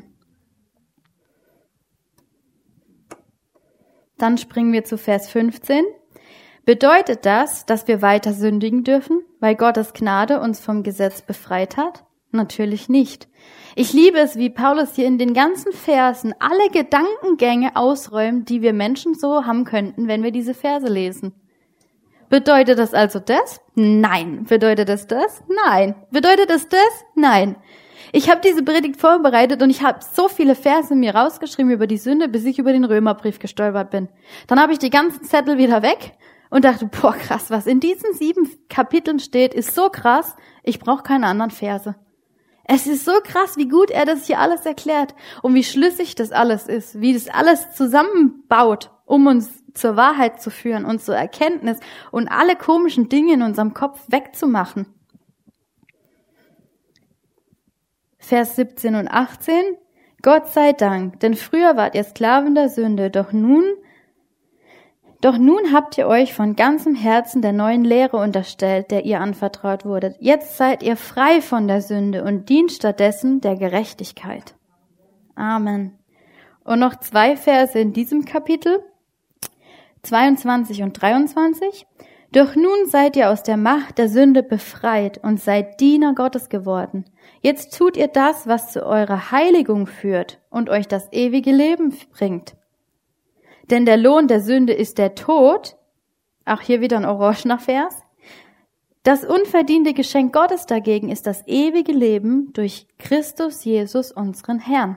Dann springen wir zu Vers 15. Bedeutet das, dass wir weiter sündigen dürfen, weil Gottes Gnade uns vom Gesetz befreit hat? Natürlich nicht. Ich liebe es, wie Paulus hier in den ganzen Versen alle Gedankengänge ausräumt, die wir Menschen so haben könnten, wenn wir diese Verse lesen. Bedeutet das also das? Nein. Bedeutet das das? Nein. Bedeutet das das? Nein. Ich habe diese Predigt vorbereitet und ich habe so viele Verse mir rausgeschrieben über die Sünde, bis ich über den Römerbrief gestolpert bin. Dann habe ich die ganzen Zettel wieder weg und dachte, boah krass, was in diesen 7 Kapiteln steht, ist so krass, ich brauche keine anderen Verse. Es ist so krass, wie gut er das hier alles erklärt und wie schlüssig das alles ist, wie das alles zusammenbaut, um uns zur Wahrheit zu führen und zur Erkenntnis und alle komischen Dinge in unserem Kopf wegzumachen. Vers 17 und 18. Gott sei Dank, denn früher wart ihr Sklaven der Sünde, doch nun habt ihr euch von ganzem Herzen der neuen Lehre unterstellt, der ihr anvertraut wurdet. Jetzt seid ihr frei von der Sünde und dient stattdessen der Gerechtigkeit. Amen. Und noch 2 Verse in diesem Kapitel, 22 und 23. Doch nun seid ihr aus der Macht der Sünde befreit und seid Diener Gottes geworden. Jetzt tut ihr das, was zu eurer Heiligung führt und euch das ewige Leben bringt. Denn der Lohn der Sünde ist der Tod, auch hier wieder ein orangener Vers. Das unverdiente Geschenk Gottes dagegen ist das ewige Leben durch Christus Jesus, unseren Herrn.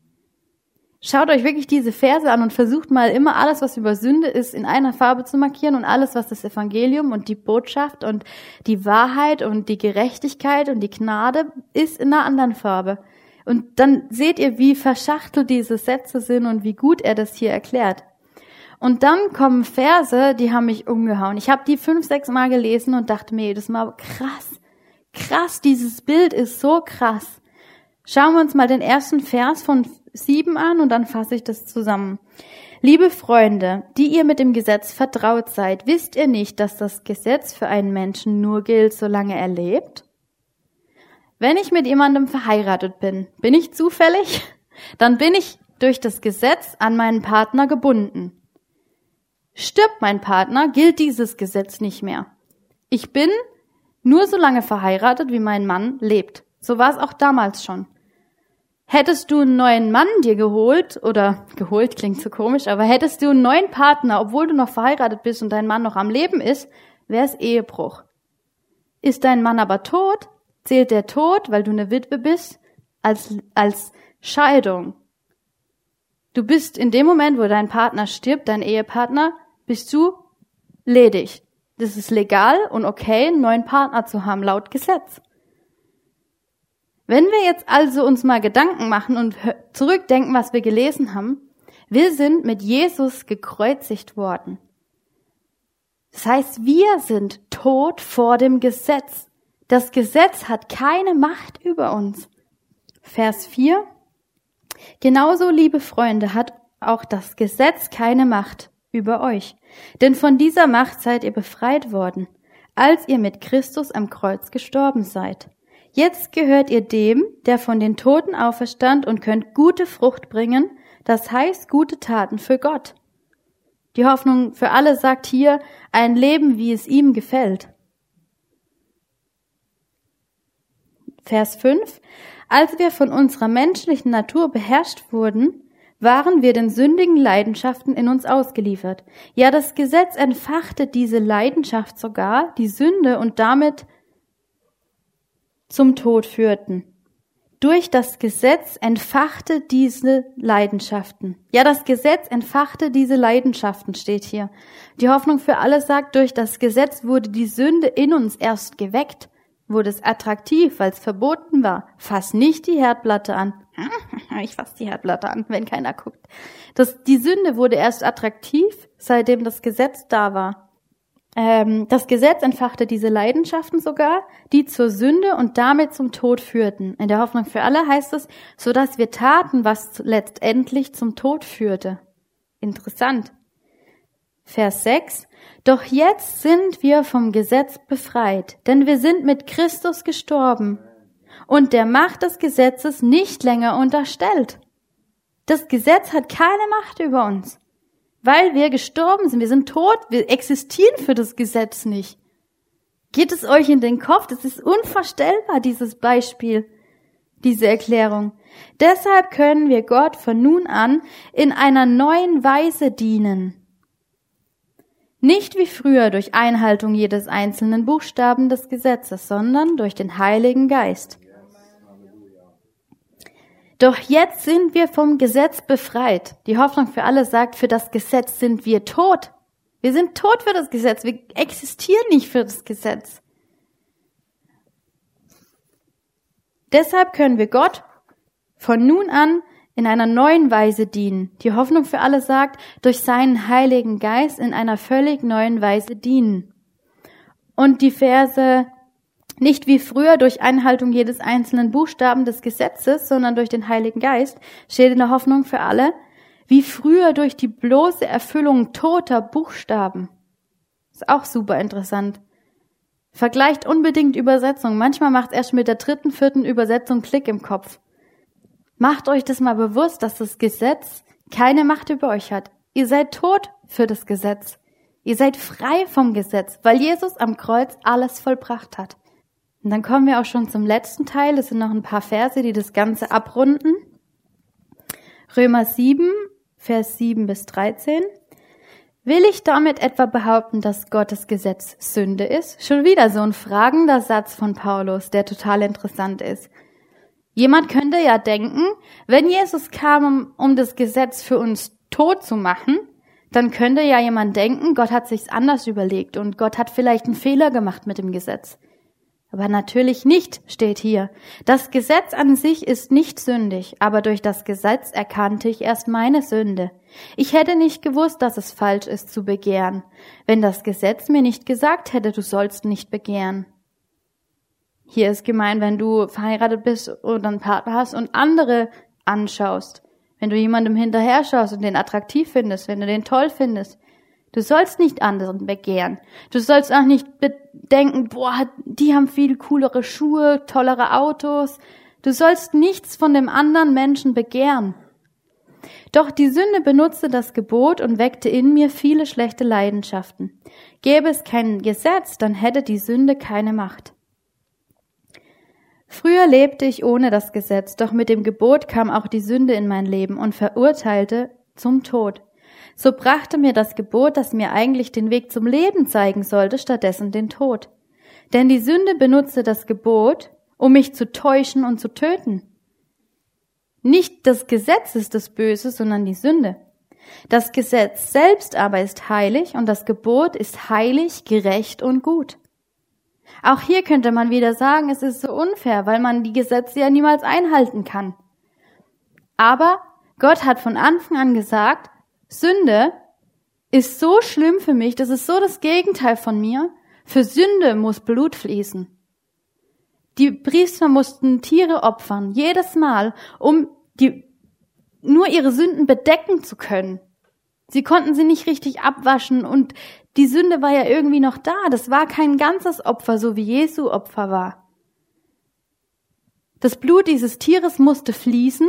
Schaut euch wirklich diese Verse an und versucht mal immer alles, was über Sünde ist, in einer Farbe zu markieren und alles, was das Evangelium und die Botschaft und die Wahrheit und die Gerechtigkeit und die Gnade ist, in einer anderen Farbe. Und dann seht ihr, wie verschachtelt diese Sätze sind und wie gut er das hier erklärt. Und dann kommen Verse, die haben mich umgehauen. Ich habe die 5, 6 Mal gelesen und dachte mir jedes Mal, krass, dieses Bild ist so krass. Schauen wir uns mal den ersten Vers von 7 an und dann fasse ich das zusammen. Liebe Freunde, die ihr mit dem Gesetz vertraut seid, wisst ihr nicht, dass das Gesetz für einen Menschen nur gilt, solange er lebt? Wenn ich mit jemandem verheiratet bin ich zufällig? Dann bin ich durch das Gesetz an meinen Partner gebunden. Stirbt mein Partner, gilt dieses Gesetz nicht mehr. Ich bin nur so lange verheiratet, wie mein Mann lebt. So war es auch damals schon. Hättest du einen neuen Mann dir geholt klingt so komisch, aber hättest du einen neuen Partner, obwohl du noch verheiratet bist und dein Mann noch am Leben ist, wäre es Ehebruch. Ist dein Mann aber tot, zählt der Tod, weil du eine Witwe bist, als Scheidung. Du bist in dem Moment, wo dein Partner stirbt, dein Ehepartner, bist du ledig. Das ist legal und okay, einen neuen Partner zu haben, laut Gesetz. Wenn wir jetzt also uns mal Gedanken machen und zurückdenken, was wir gelesen haben, wir sind mit Jesus gekreuzigt worden. Das heißt, wir sind tot vor dem Gesetz. Das Gesetz hat keine Macht über uns. Vers 4. Genauso, liebe Freunde, hat auch das Gesetz keine Macht über euch. Denn von dieser Macht seid ihr befreit worden, als ihr mit Christus am Kreuz gestorben seid. Jetzt gehört ihr dem, der von den Toten auferstand und könnt gute Frucht bringen, das heißt gute Taten für Gott. Die Hoffnung für alle sagt hier, ein Leben, wie es ihm gefällt. Vers 5. Als wir von unserer menschlichen Natur beherrscht wurden, waren wir den sündigen Leidenschaften in uns ausgeliefert. Ja, das Gesetz entfachte diese Leidenschaft sogar, die Sünde und damit zum Tod führten. Durch das Gesetz entfachte diese Leidenschaften. Ja, das Gesetz entfachte diese Leidenschaften, steht hier. Die Hoffnung für alle sagt, durch das Gesetz wurde die Sünde in uns erst geweckt, wurde es attraktiv, weil es verboten war. Fass nicht die Herdplatte an. Ich fass die Herdplatte an, wenn keiner guckt. Die Sünde wurde erst attraktiv, seitdem das Gesetz da war. Das Gesetz entfachte diese Leidenschaften sogar, die zur Sünde und damit zum Tod führten. In der Hoffnung für alle heißt es, so dass wir taten, was letztendlich zum Tod führte. Interessant. Vers 6. Doch jetzt sind wir vom Gesetz befreit, denn wir sind mit Christus gestorben und der Macht des Gesetzes nicht länger unterstellt. Das Gesetz hat keine Macht über uns. Weil wir gestorben sind, wir sind tot, wir existieren für das Gesetz nicht. Geht es euch in den Kopf? Das ist unvorstellbar, dieses Beispiel, diese Erklärung. Deshalb können wir Gott von nun an in einer neuen Weise dienen. Nicht wie früher durch Einhaltung jedes einzelnen Buchstaben des Gesetzes, sondern durch den Heiligen Geist. Doch jetzt sind wir vom Gesetz befreit. Die Hoffnung für alle sagt, für das Gesetz sind wir tot. Wir sind tot für das Gesetz. Wir existieren nicht für das Gesetz. Deshalb können wir Gott von nun an in einer neuen Weise dienen. Die Hoffnung für alle sagt, durch seinen Heiligen Geist in einer völlig neuen Weise dienen. Und die Verse nicht wie früher durch Einhaltung jedes einzelnen Buchstaben des Gesetzes, sondern durch den Heiligen Geist, steht in der Hoffnung für alle, wie früher durch die bloße Erfüllung toter Buchstaben. Ist auch super interessant. Vergleicht unbedingt Übersetzung. Manchmal macht es erst mit der 3., 4. Übersetzung Klick im Kopf. Macht euch das mal bewusst, dass das Gesetz keine Macht über euch hat. Ihr seid tot für das Gesetz. Ihr seid frei vom Gesetz, weil Jesus am Kreuz alles vollbracht hat. Und dann kommen wir auch schon zum letzten Teil. Es sind noch ein paar Verse, die das Ganze abrunden. Römer 7, Vers 7 bis 13. Will ich damit etwa behaupten, dass Gottes Gesetz Sünde ist? Schon wieder so ein fragender Satz von Paulus, der total interessant ist. Jemand könnte ja denken, wenn Jesus kam, um das Gesetz für uns tot zu machen, dann könnte ja jemand denken, Gott hat sich's anders überlegt und Gott hat vielleicht einen Fehler gemacht mit dem Gesetz. Aber natürlich nicht, steht hier. Das Gesetz an sich ist nicht sündig, aber durch das Gesetz erkannte ich erst meine Sünde. Ich hätte nicht gewusst, dass es falsch ist zu begehren, wenn das Gesetz mir nicht gesagt hätte, du sollst nicht begehren. Hier ist gemeint, wenn du verheiratet bist oder einen Partner hast und andere anschaust, wenn du jemandem hinterher schaust und den attraktiv findest, wenn du den toll findest. Du sollst nicht anderen begehren. Du sollst auch nicht denken, boah, die haben viel coolere Schuhe, tollere Autos. Du sollst nichts von dem anderen Menschen begehren. Doch die Sünde benutzte das Gebot und weckte in mir viele schlechte Leidenschaften. Gäbe es kein Gesetz, dann hätte die Sünde keine Macht. Früher lebte ich ohne das Gesetz, doch mit dem Gebot kam auch die Sünde in mein Leben und verurteilte zum Tod. So brachte mir das Gebot, das mir eigentlich den Weg zum Leben zeigen sollte, stattdessen den Tod. Denn die Sünde benutzte das Gebot, um mich zu täuschen und zu töten. Nicht das Gesetz ist das Böse, sondern die Sünde. Das Gesetz selbst aber ist heilig und das Gebot ist heilig, gerecht und gut. Auch hier könnte man wieder sagen, es ist so unfair, weil man die Gesetze ja niemals einhalten kann. Aber Gott hat von Anfang an gesagt, Sünde ist so schlimm für mich, das ist so das Gegenteil von mir. Für Sünde muss Blut fließen. Die Priester mussten Tiere opfern, jedes Mal, um nur ihre Sünden bedecken zu können. Sie konnten sie nicht richtig abwaschen und die Sünde war ja irgendwie noch da. Das war kein ganzes Opfer, so wie Jesu Opfer war. Das Blut dieses Tieres musste fließen,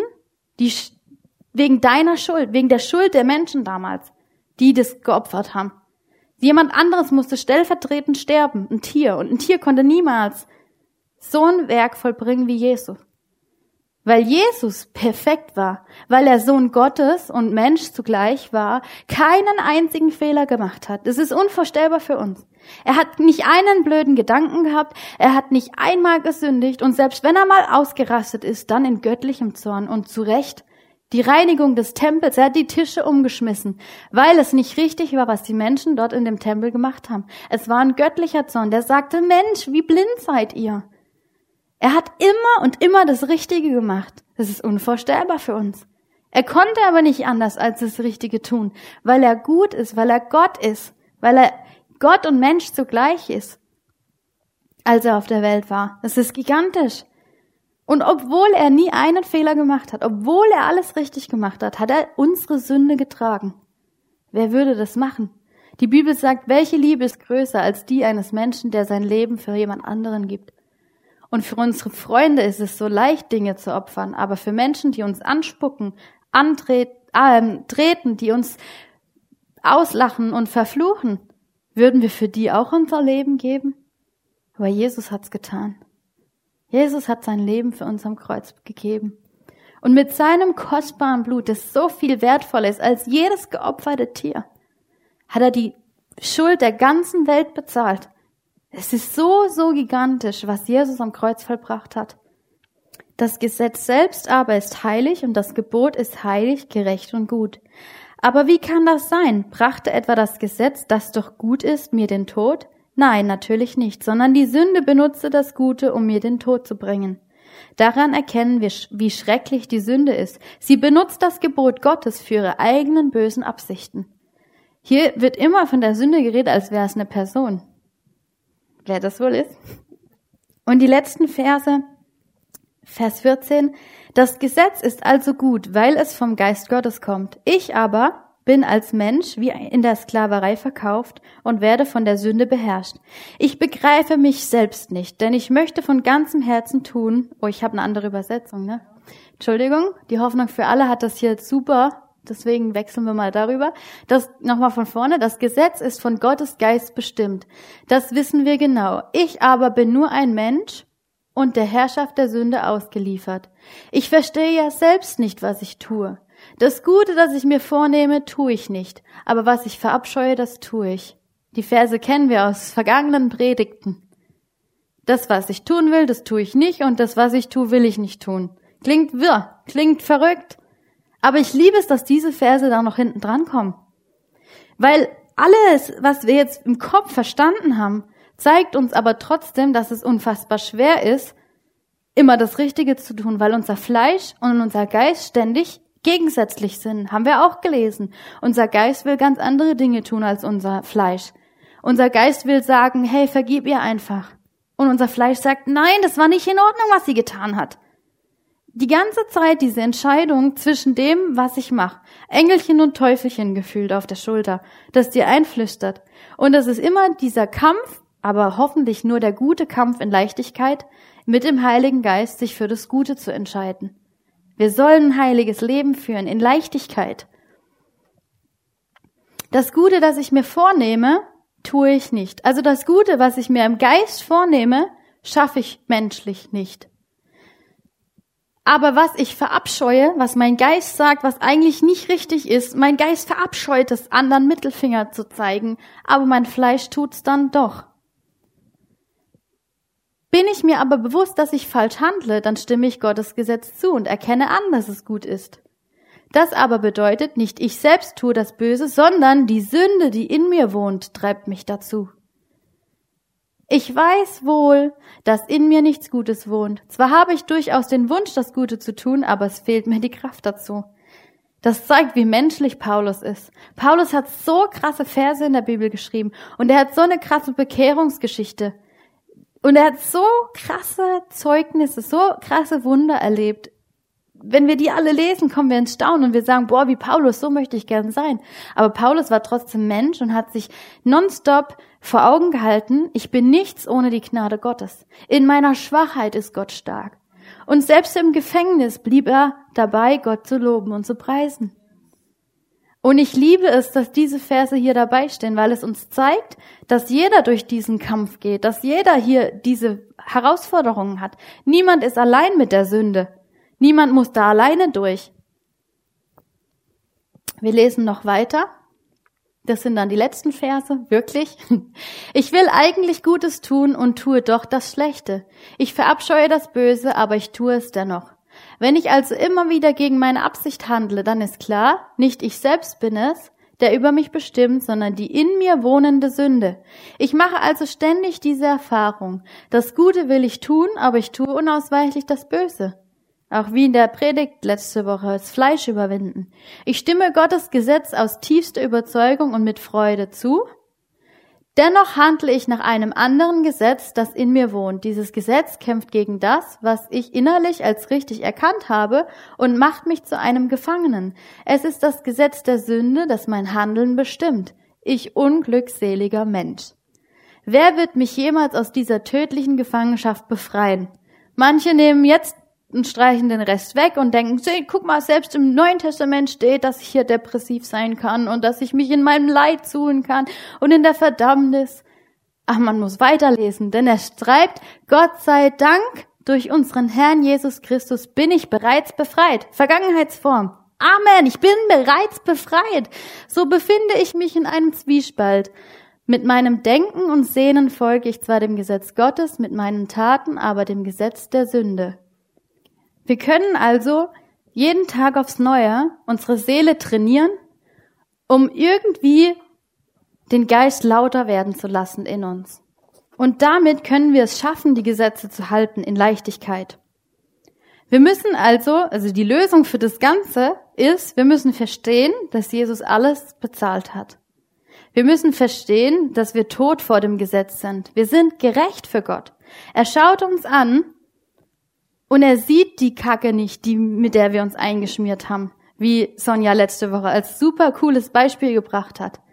wegen deiner Schuld, wegen der Schuld der Menschen damals, die das geopfert haben. Jemand anderes musste stellvertretend sterben, ein Tier. Und ein Tier konnte niemals so ein Werk vollbringen wie Jesus. Weil Jesus perfekt war, weil er Sohn Gottes und Mensch zugleich war, keinen einzigen Fehler gemacht hat. Das ist unvorstellbar für uns. Er hat nicht einen blöden Gedanken gehabt, er hat nicht einmal gesündigt und selbst wenn er mal ausgerastet ist, dann in göttlichem Zorn und zu Recht. Die Reinigung des Tempels, er hat die Tische umgeschmissen, weil es nicht richtig war, was die Menschen dort in dem Tempel gemacht haben. Es war ein göttlicher Zorn, der sagte, Mensch, wie blind seid ihr? Er hat immer und immer das Richtige gemacht. Das ist unvorstellbar für uns. Er konnte aber nicht anders als das Richtige tun, weil er gut ist, weil er Gott ist, weil er Gott und Mensch zugleich ist, als er auf der Welt war. Das ist gigantisch. Und obwohl er nie einen Fehler gemacht hat, obwohl er alles richtig gemacht hat, hat er unsere Sünde getragen. Wer würde das machen? Die Bibel sagt, welche Liebe ist größer als die eines Menschen, der sein Leben für jemand anderen gibt? Und für unsere Freunde ist es so leicht, Dinge zu opfern, aber für Menschen, die uns anspucken, treten, die uns auslachen und verfluchen, würden wir für die auch unser Leben geben? Aber Jesus hat's getan. Jesus hat sein Leben für uns am Kreuz gegeben. Und mit seinem kostbaren Blut, das so viel wertvoller ist als jedes geopferte Tier, hat er die Schuld der ganzen Welt bezahlt. Es ist so gigantisch, was Jesus am Kreuz vollbracht hat. Das Gesetz selbst aber ist heilig und das Gebot ist heilig, gerecht und gut. Aber wie kann das sein? Brachte etwa das Gesetz, das doch gut ist, mir den Tod? Nein, natürlich nicht, sondern die Sünde benutzte das Gute, um mir den Tod zu bringen. Daran erkennen wir, wie schrecklich die Sünde ist. Sie benutzt das Gebot Gottes für ihre eigenen bösen Absichten. Hier wird immer von der Sünde geredet, als wäre es eine Person. Wer das wohl ist? Und die letzten Verse, Vers 14, das Gesetz ist also gut, weil es vom Geist Gottes kommt. Ich aber bin als Mensch wie in der Sklaverei verkauft und werde von der Sünde beherrscht. Ich begreife mich selbst nicht, denn ich möchte von ganzem Herzen tun. Oh, ich habe eine andere Übersetzung, ne? Entschuldigung, die Hoffnung für alle hat das hier super, deswegen wechseln wir mal darüber. Das nochmal von vorne, das Gesetz ist von Gottes Geist bestimmt. Das wissen wir genau. Ich aber bin nur ein Mensch und der Herrschaft der Sünde ausgeliefert. Ich verstehe ja selbst nicht, was ich tue. Das Gute, das ich mir vornehme, tue ich nicht, aber was ich verabscheue, das tue ich. Die Verse kennen wir aus vergangenen Predigten. Das, was ich tun will, das tue ich nicht und das, was ich tue, will ich nicht tun. Klingt wirr, klingt verrückt, aber ich liebe es, dass diese Verse da noch hinten dran kommen. Weil alles, was wir jetzt im Kopf verstanden haben, zeigt uns aber trotzdem, dass es unfassbar schwer ist, immer das Richtige zu tun, weil unser Fleisch und unser Geist ständig gegensätzlich sind, haben wir auch gelesen. Unser Geist will ganz andere Dinge tun als unser Fleisch. Unser Geist will sagen, hey, vergib ihr einfach. Und unser Fleisch sagt, nein, das war nicht in Ordnung, was sie getan hat. Die ganze Zeit diese Entscheidung zwischen dem, was ich mache, Engelchen und Teufelchen gefühlt auf der Schulter, das dir einflüstert. Und es ist immer dieser Kampf, aber hoffentlich nur der gute Kampf in Leichtigkeit, mit dem Heiligen Geist sich für das Gute zu entscheiden. Wir sollen ein heiliges Leben führen, in Leichtigkeit. Das Gute, das ich mir vornehme, tue ich nicht. Also das Gute, was ich mir im Geist vornehme, schaffe ich menschlich nicht. Aber was ich verabscheue, was mein Geist sagt, was eigentlich nicht richtig ist, mein Geist verabscheut es, anderen Mittelfinger zu zeigen, aber mein Fleisch tut's dann doch. Bin ich mir aber bewusst, dass ich falsch handle, dann stimme ich Gottes Gesetz zu und erkenne an, dass es gut ist. Das aber bedeutet, nicht ich selbst tue das Böse, sondern die Sünde, die in mir wohnt, treibt mich dazu. Ich weiß wohl, dass in mir nichts Gutes wohnt. Zwar habe ich durchaus den Wunsch, das Gute zu tun, aber es fehlt mir die Kraft dazu. Das zeigt, wie menschlich Paulus ist. Paulus hat so krasse Verse in der Bibel geschrieben und er hat so eine krasse Bekehrungsgeschichte. Und er hat so krasse Zeugnisse, so krasse Wunder erlebt. Wenn wir die alle lesen, kommen wir ins Staunen und wir sagen, boah, wie Paulus, so möchte ich gern sein. Aber Paulus war trotzdem Mensch und hat sich nonstop vor Augen gehalten, ich bin nichts ohne die Gnade Gottes. In meiner Schwachheit ist Gott stark. Und selbst im Gefängnis blieb er dabei, Gott zu loben und zu preisen. Und ich liebe es, dass diese Verse hier dabei stehen, weil es uns zeigt, dass jeder durch diesen Kampf geht, dass jeder hier diese Herausforderungen hat. Niemand ist allein mit der Sünde. Niemand muss da alleine durch. Wir lesen noch weiter. Das sind dann die letzten Verse, wirklich. Ich will eigentlich Gutes tun und tue doch das Schlechte. Ich verabscheue das Böse, aber ich tue es dennoch. Wenn ich also immer wieder gegen meine Absicht handle, dann ist klar, nicht ich selbst bin es, der über mich bestimmt, sondern die in mir wohnende Sünde. Ich mache also ständig diese Erfahrung. Das Gute will ich tun, aber ich tue unausweichlich das Böse. Auch wie in der Predigt letzte Woche, das Fleisch überwinden. Ich stimme Gottes Gesetz aus tiefster Überzeugung und mit Freude zu. Dennoch handle ich nach einem anderen Gesetz, das in mir wohnt. Dieses Gesetz kämpft gegen das, was ich innerlich als richtig erkannt habe und macht mich zu einem Gefangenen. Es ist das Gesetz der Sünde, das mein Handeln bestimmt. Ich unglückseliger Mensch. Wer wird mich jemals aus dieser tödlichen Gefangenschaft befreien? Manche nehmen jetzt und streichen den Rest weg und denken, guck mal, selbst im Neuen Testament steht, dass ich hier depressiv sein kann und dass ich mich in meinem Leid suhlen kann und in der Verdammnis. Ach, man muss weiterlesen, denn er schreibt, Gott sei Dank, durch unseren Herrn Jesus Christus bin ich bereits befreit. Vergangenheitsform. Amen, ich bin bereits befreit. So befinde ich mich in einem Zwiespalt. Mit meinem Denken und Sehnen folge ich zwar dem Gesetz Gottes, mit meinen Taten aber dem Gesetz der Sünde. Wir können also jeden Tag aufs Neue unsere Seele trainieren, um irgendwie den Geist lauter werden zu lassen in uns. Und damit können wir es schaffen, die Gesetze zu halten in Leichtigkeit. Wir müssen also die Lösung für das Ganze ist, wir müssen verstehen, dass Jesus alles bezahlt hat. Wir müssen verstehen, dass wir tot vor dem Gesetz sind. Wir sind gerecht für Gott. Er schaut uns an und er sieht die Kacke nicht, mit der wir uns eingeschmiert haben, wie Sonja letzte Woche als super cooles Beispiel gebracht hat.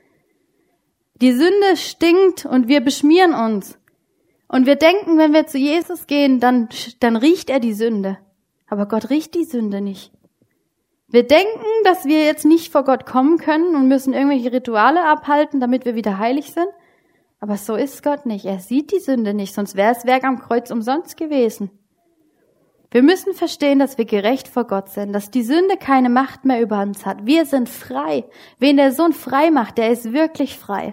Die Sünde stinkt und wir beschmieren uns. Und wir denken, wenn wir zu Jesus gehen, dann riecht er die Sünde. Aber Gott riecht die Sünde nicht. Wir denken, dass wir jetzt nicht vor Gott kommen können und müssen irgendwelche Rituale abhalten, damit wir wieder heilig sind. Aber so ist Gott nicht. Er sieht die Sünde nicht, sonst wäre das Werk am Kreuz umsonst gewesen. Wir müssen verstehen, dass wir gerecht vor Gott sind, dass die Sünde keine Macht mehr über uns hat. Wir sind frei. Wen der Sohn frei macht, der ist wirklich frei.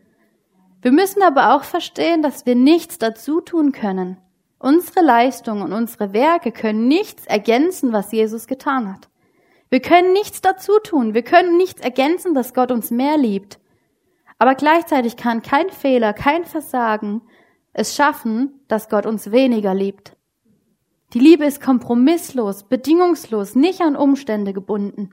Wir müssen aber auch verstehen, dass wir nichts dazu tun können. Unsere Leistungen und unsere Werke können nichts ergänzen, was Jesus getan hat. Wir können nichts dazu tun. Wir können nichts ergänzen, dass Gott uns mehr liebt. Aber gleichzeitig kann kein Fehler, kein Versagen es schaffen, dass Gott uns weniger liebt. Die Liebe ist kompromisslos, bedingungslos, nicht an Umstände gebunden.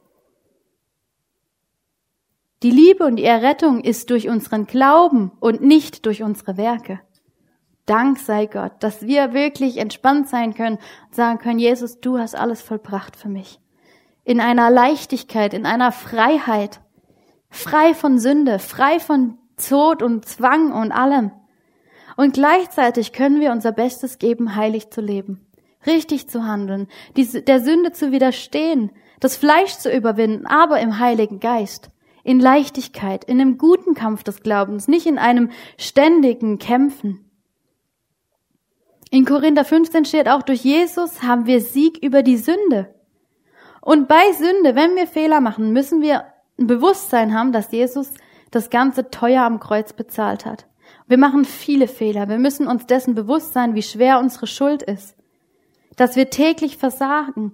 Die Liebe und die Errettung ist durch unseren Glauben und nicht durch unsere Werke. Dank sei Gott, dass wir wirklich entspannt sein können und sagen können, Jesus, du hast alles vollbracht für mich. In einer Leichtigkeit, in einer Freiheit, frei von Sünde, frei von Tod und Zwang und allem. Und gleichzeitig können wir unser Bestes geben, heilig zu leben. Richtig zu handeln, der Sünde zu widerstehen, das Fleisch zu überwinden, aber im Heiligen Geist, in Leichtigkeit, in einem guten Kampf des Glaubens, nicht in einem ständigen Kämpfen. In Korinther 15 steht auch, durch Jesus haben wir Sieg über die Sünde. Und bei Sünde, wenn wir Fehler machen, müssen wir ein Bewusstsein haben, dass Jesus das Ganze teuer am Kreuz bezahlt hat. Wir machen viele Fehler, wir müssen uns dessen bewusst sein, wie schwer unsere Schuld ist. Dass wir täglich versagen.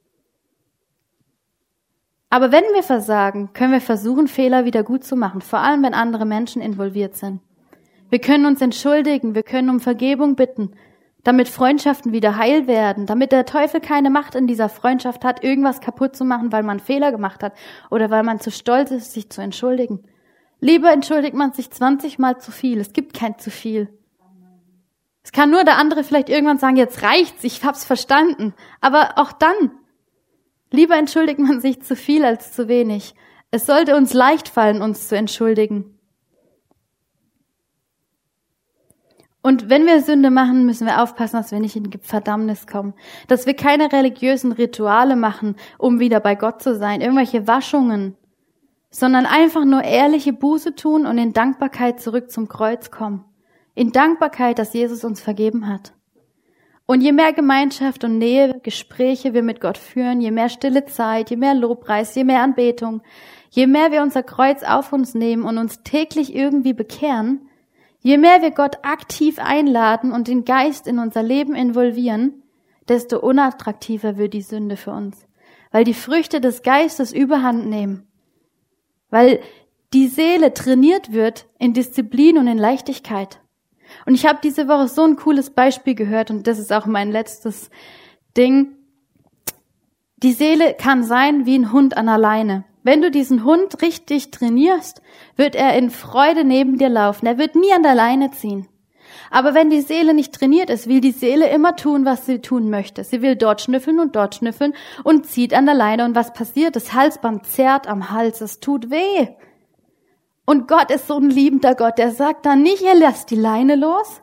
Aber wenn wir versagen, können wir versuchen, Fehler wieder gut zu machen, vor allem wenn andere Menschen involviert sind. Wir können uns entschuldigen, wir können um Vergebung bitten, damit Freundschaften wieder heil werden, damit der Teufel keine Macht in dieser Freundschaft hat, irgendwas kaputt zu machen, weil man Fehler gemacht hat oder weil man zu stolz ist, sich zu entschuldigen. Lieber entschuldigt man sich 20 Mal zu viel, es gibt kein zu viel. Es kann nur der andere vielleicht irgendwann sagen, jetzt reicht's, ich hab's verstanden. Aber auch dann, lieber entschuldigt man sich zu viel als zu wenig. Es sollte uns leicht fallen, uns zu entschuldigen. Und wenn wir Sünde machen, müssen wir aufpassen, dass wir nicht in die Verdammnis kommen. Dass wir keine religiösen Rituale machen, um wieder bei Gott zu sein, irgendwelche Waschungen, sondern einfach nur ehrliche Buße tun und in Dankbarkeit zurück zum Kreuz kommen. In Dankbarkeit, dass Jesus uns vergeben hat. Und je mehr Gemeinschaft und Nähe, Gespräche wir mit Gott führen, je mehr stille Zeit, je mehr Lobpreis, je mehr Anbetung, je mehr wir unser Kreuz auf uns nehmen und uns täglich irgendwie bekehren, je mehr wir Gott aktiv einladen und den Geist in unser Leben involvieren, desto unattraktiver wird die Sünde für uns. Weil die Früchte des Geistes überhand nehmen. Weil die Seele trainiert wird in Disziplin und in Leichtigkeit. Und ich habe diese Woche so ein cooles Beispiel gehört und das ist auch mein letztes Ding. Die Seele kann sein wie ein Hund an der Leine. Wenn du diesen Hund richtig trainierst, wird er in Freude neben dir laufen. Er wird nie an der Leine ziehen. Aber wenn die Seele nicht trainiert ist, will die Seele immer tun, was sie tun möchte. Sie will dort schnüffeln und zieht an der Leine. Und was passiert? Das Halsband zerrt am Hals. Es tut weh. Und Gott ist so ein liebender Gott. Der sagt dann nicht, er lässt die Leine los.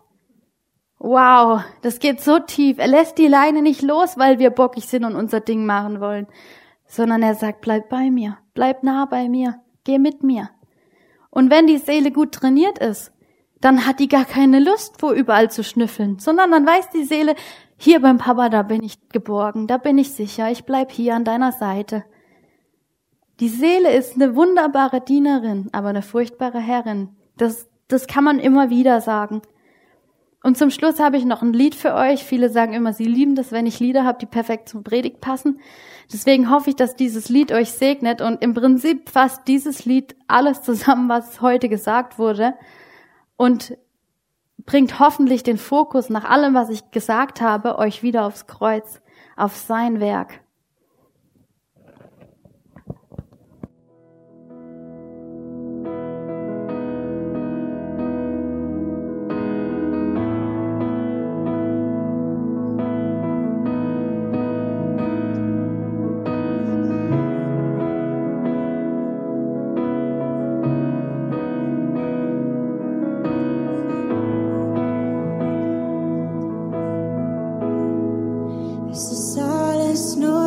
Wow, das geht so tief. Er lässt die Leine nicht los, weil wir bockig sind und unser Ding machen wollen. Sondern er sagt, bleib bei mir, bleib nah bei mir, geh mit mir. Und wenn die Seele gut trainiert ist, dann hat die gar keine Lust, wo überall zu schnüffeln, sondern dann weiß die Seele, hier beim Papa, da bin ich geborgen, da bin ich sicher, ich bleib hier an deiner Seite. Die Seele ist eine wunderbare Dienerin, aber eine furchtbare Herrin. Das kann man immer wieder sagen. Und zum Schluss habe ich noch ein Lied für euch. Viele sagen immer, sie lieben das, wenn ich Lieder habe, die perfekt zum Predigt passen. Deswegen hoffe ich, dass dieses Lied euch segnet. Und im Prinzip fasst dieses Lied alles zusammen, was heute gesagt wurde. Und bringt hoffentlich den Fokus nach allem, was ich gesagt habe, euch wieder aufs Kreuz, auf sein Werk. Es ist alles nur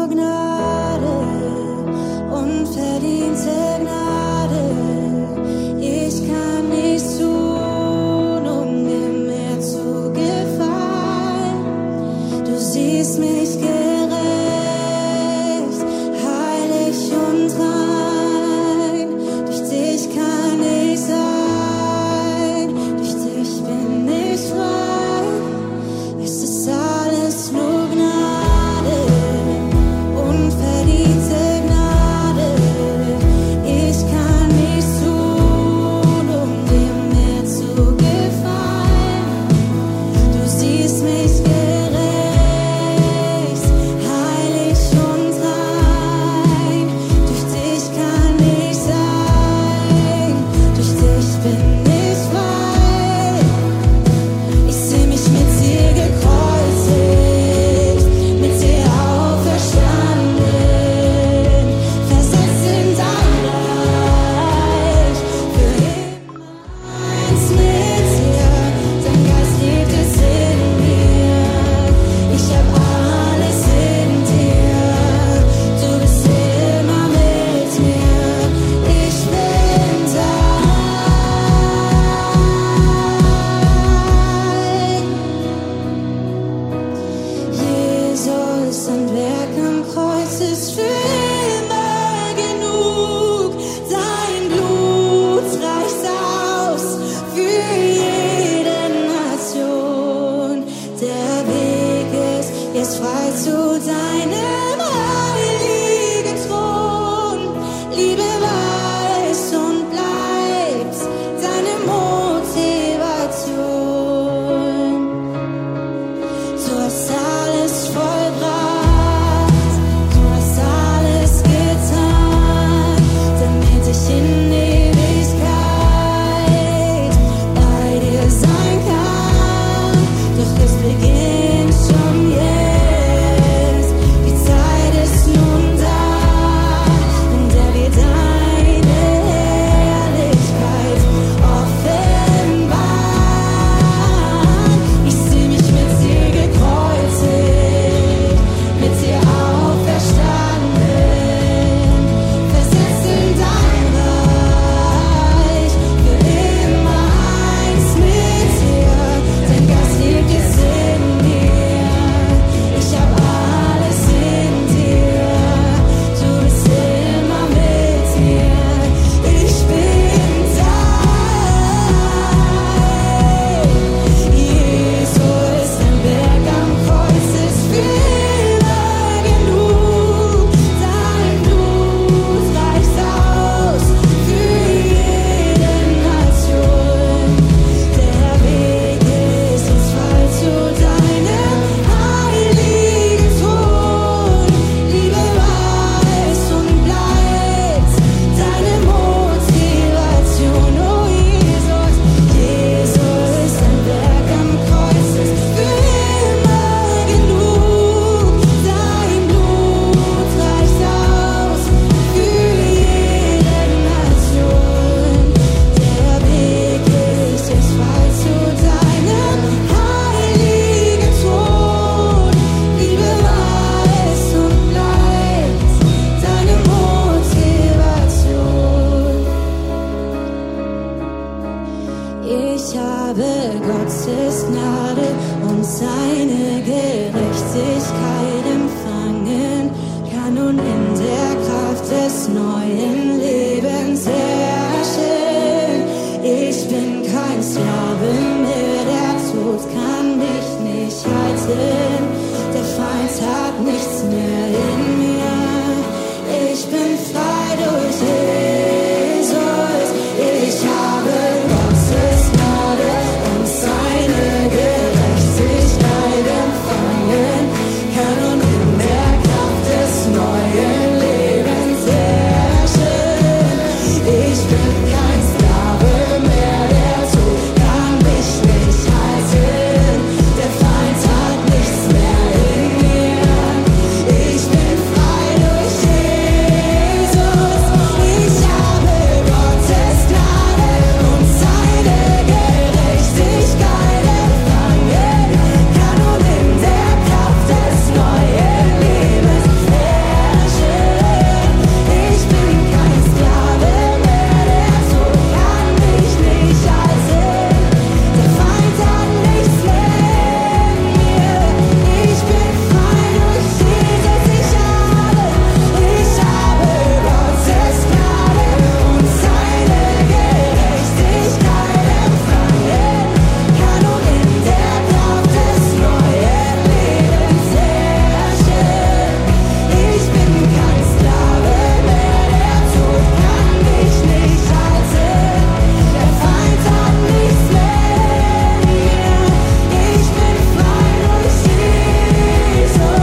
Gottes Gnade und seine Gerechtigkeit empfangen kann und in der Kraft des neuen Lebens herrschen. Ich bin kein Sklave mehr, der Tod kann mich nicht halten. Der Feind hat nichts mehr in mir. Ich bin frei durch Jesus. Ich habe Gottes Gnade und seine Gerechtigkeit empfangen, kann und in der Kraft des neuen Lebens herrschen. Ich bin kein Sklave mehr, der Tod kann mich nicht halten. Der Feind hat nichts mehr in mir. Ich bin frei durch Jesus. Ich habe Gottes Gnade und seine Gerechtigkeit empfangen, kann und in der Kraft des neuen Lebens herrschen. Ich bin kein Sklave mehr, der Tod kann mich nicht halten. Der Feind hat nichts mehr in mir. Ich bin frei durch Jesus. Ich habe Gottes Gnade und seine Gerechtigkeit empfangen, kann und in der Kraft des neuen Lebens herrschen. Ich bin kein Sklave mehr, der Tod kann mich nicht halten. Der Feind hat nichts mehr in mir. Ich bin frei durch Jesus. Wir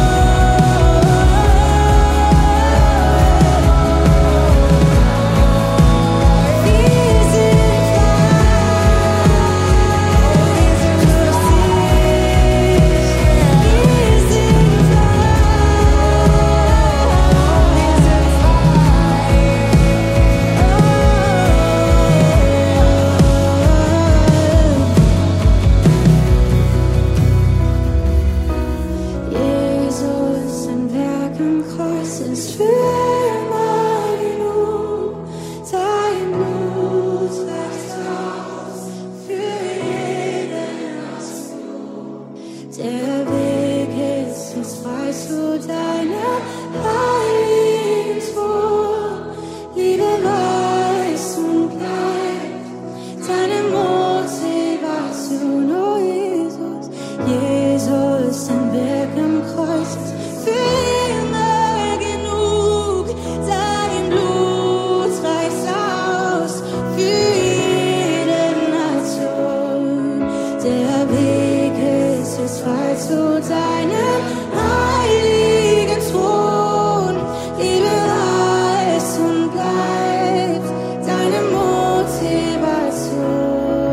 Jesus, sein Werk am Kreuz ist für immer genug. Sein Blut reicht aus für jeden Ausflug. Der Weg ist jetzt frei zu deinem heiligen Thron. Liebe weiß und bleibt deine Motivation, oh Jesus. Jesus, sein Werk am Kreuz ist für immer genug. Dein Blut reicht aus für jede Nation. Der Weg ist jetzt frei zu deinem heiligen Thron. Liebe weiß und bleibt deine Motivation.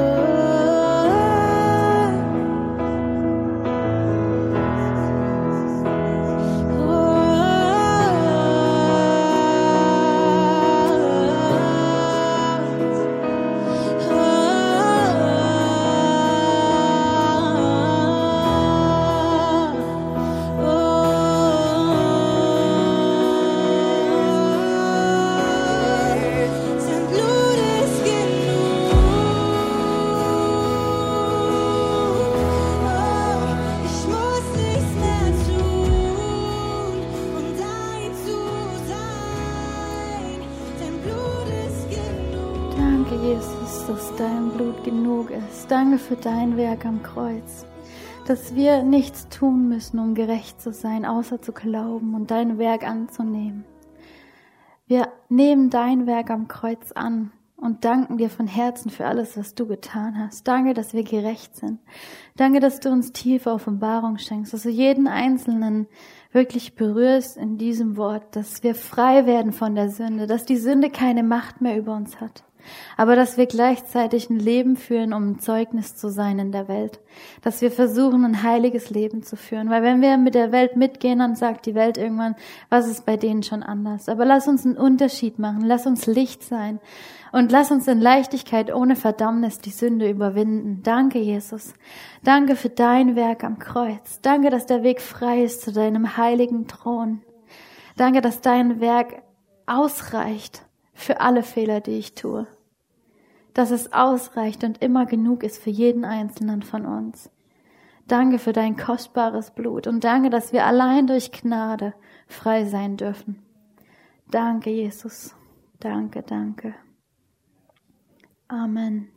Sein Blut ist genug. Ich muss nichts mehr tun, um dein zu sein. Dein Blut ist genug. Danke, Jesus, dass dein Blut genug ist. Danke für dein Werk am Kreuz. Dass wir nichts tun müssen, um gerecht zu sein, außer zu glauben und dein Werk anzunehmen. Wir nehmen dein Werk am Kreuz an und danken dir von Herzen für alles, was du getan hast. Danke, dass wir gerecht sind. Danke, dass du uns tiefe Offenbarung schenkst, dass du jeden Einzelnen wirklich berührst in diesem Wort, dass wir frei werden von der Sünde, dass die Sünde keine Macht mehr über uns hat. Aber dass wir gleichzeitig ein Leben führen, um ein Zeugnis zu sein in der Welt. Dass wir versuchen, ein heiliges Leben zu führen. Weil wenn wir mit der Welt mitgehen, dann sagt die Welt irgendwann, was ist bei denen schon anders. Aber lass uns einen Unterschied machen. Lass uns Licht sein. Und lass uns in Leichtigkeit ohne Verdammnis die Sünde überwinden. Danke, Jesus. Danke für dein Werk am Kreuz. Danke, dass der Weg frei ist zu deinem heiligen Thron. Danke, dass dein Werk ausreicht für alle Fehler, die ich tue. dass es ausreicht und immer genug ist für jeden Einzelnen von uns. Danke für dein kostbares Blut und danke, dass wir allein durch Gnade frei sein dürfen. Danke, Jesus. Danke, danke. Amen.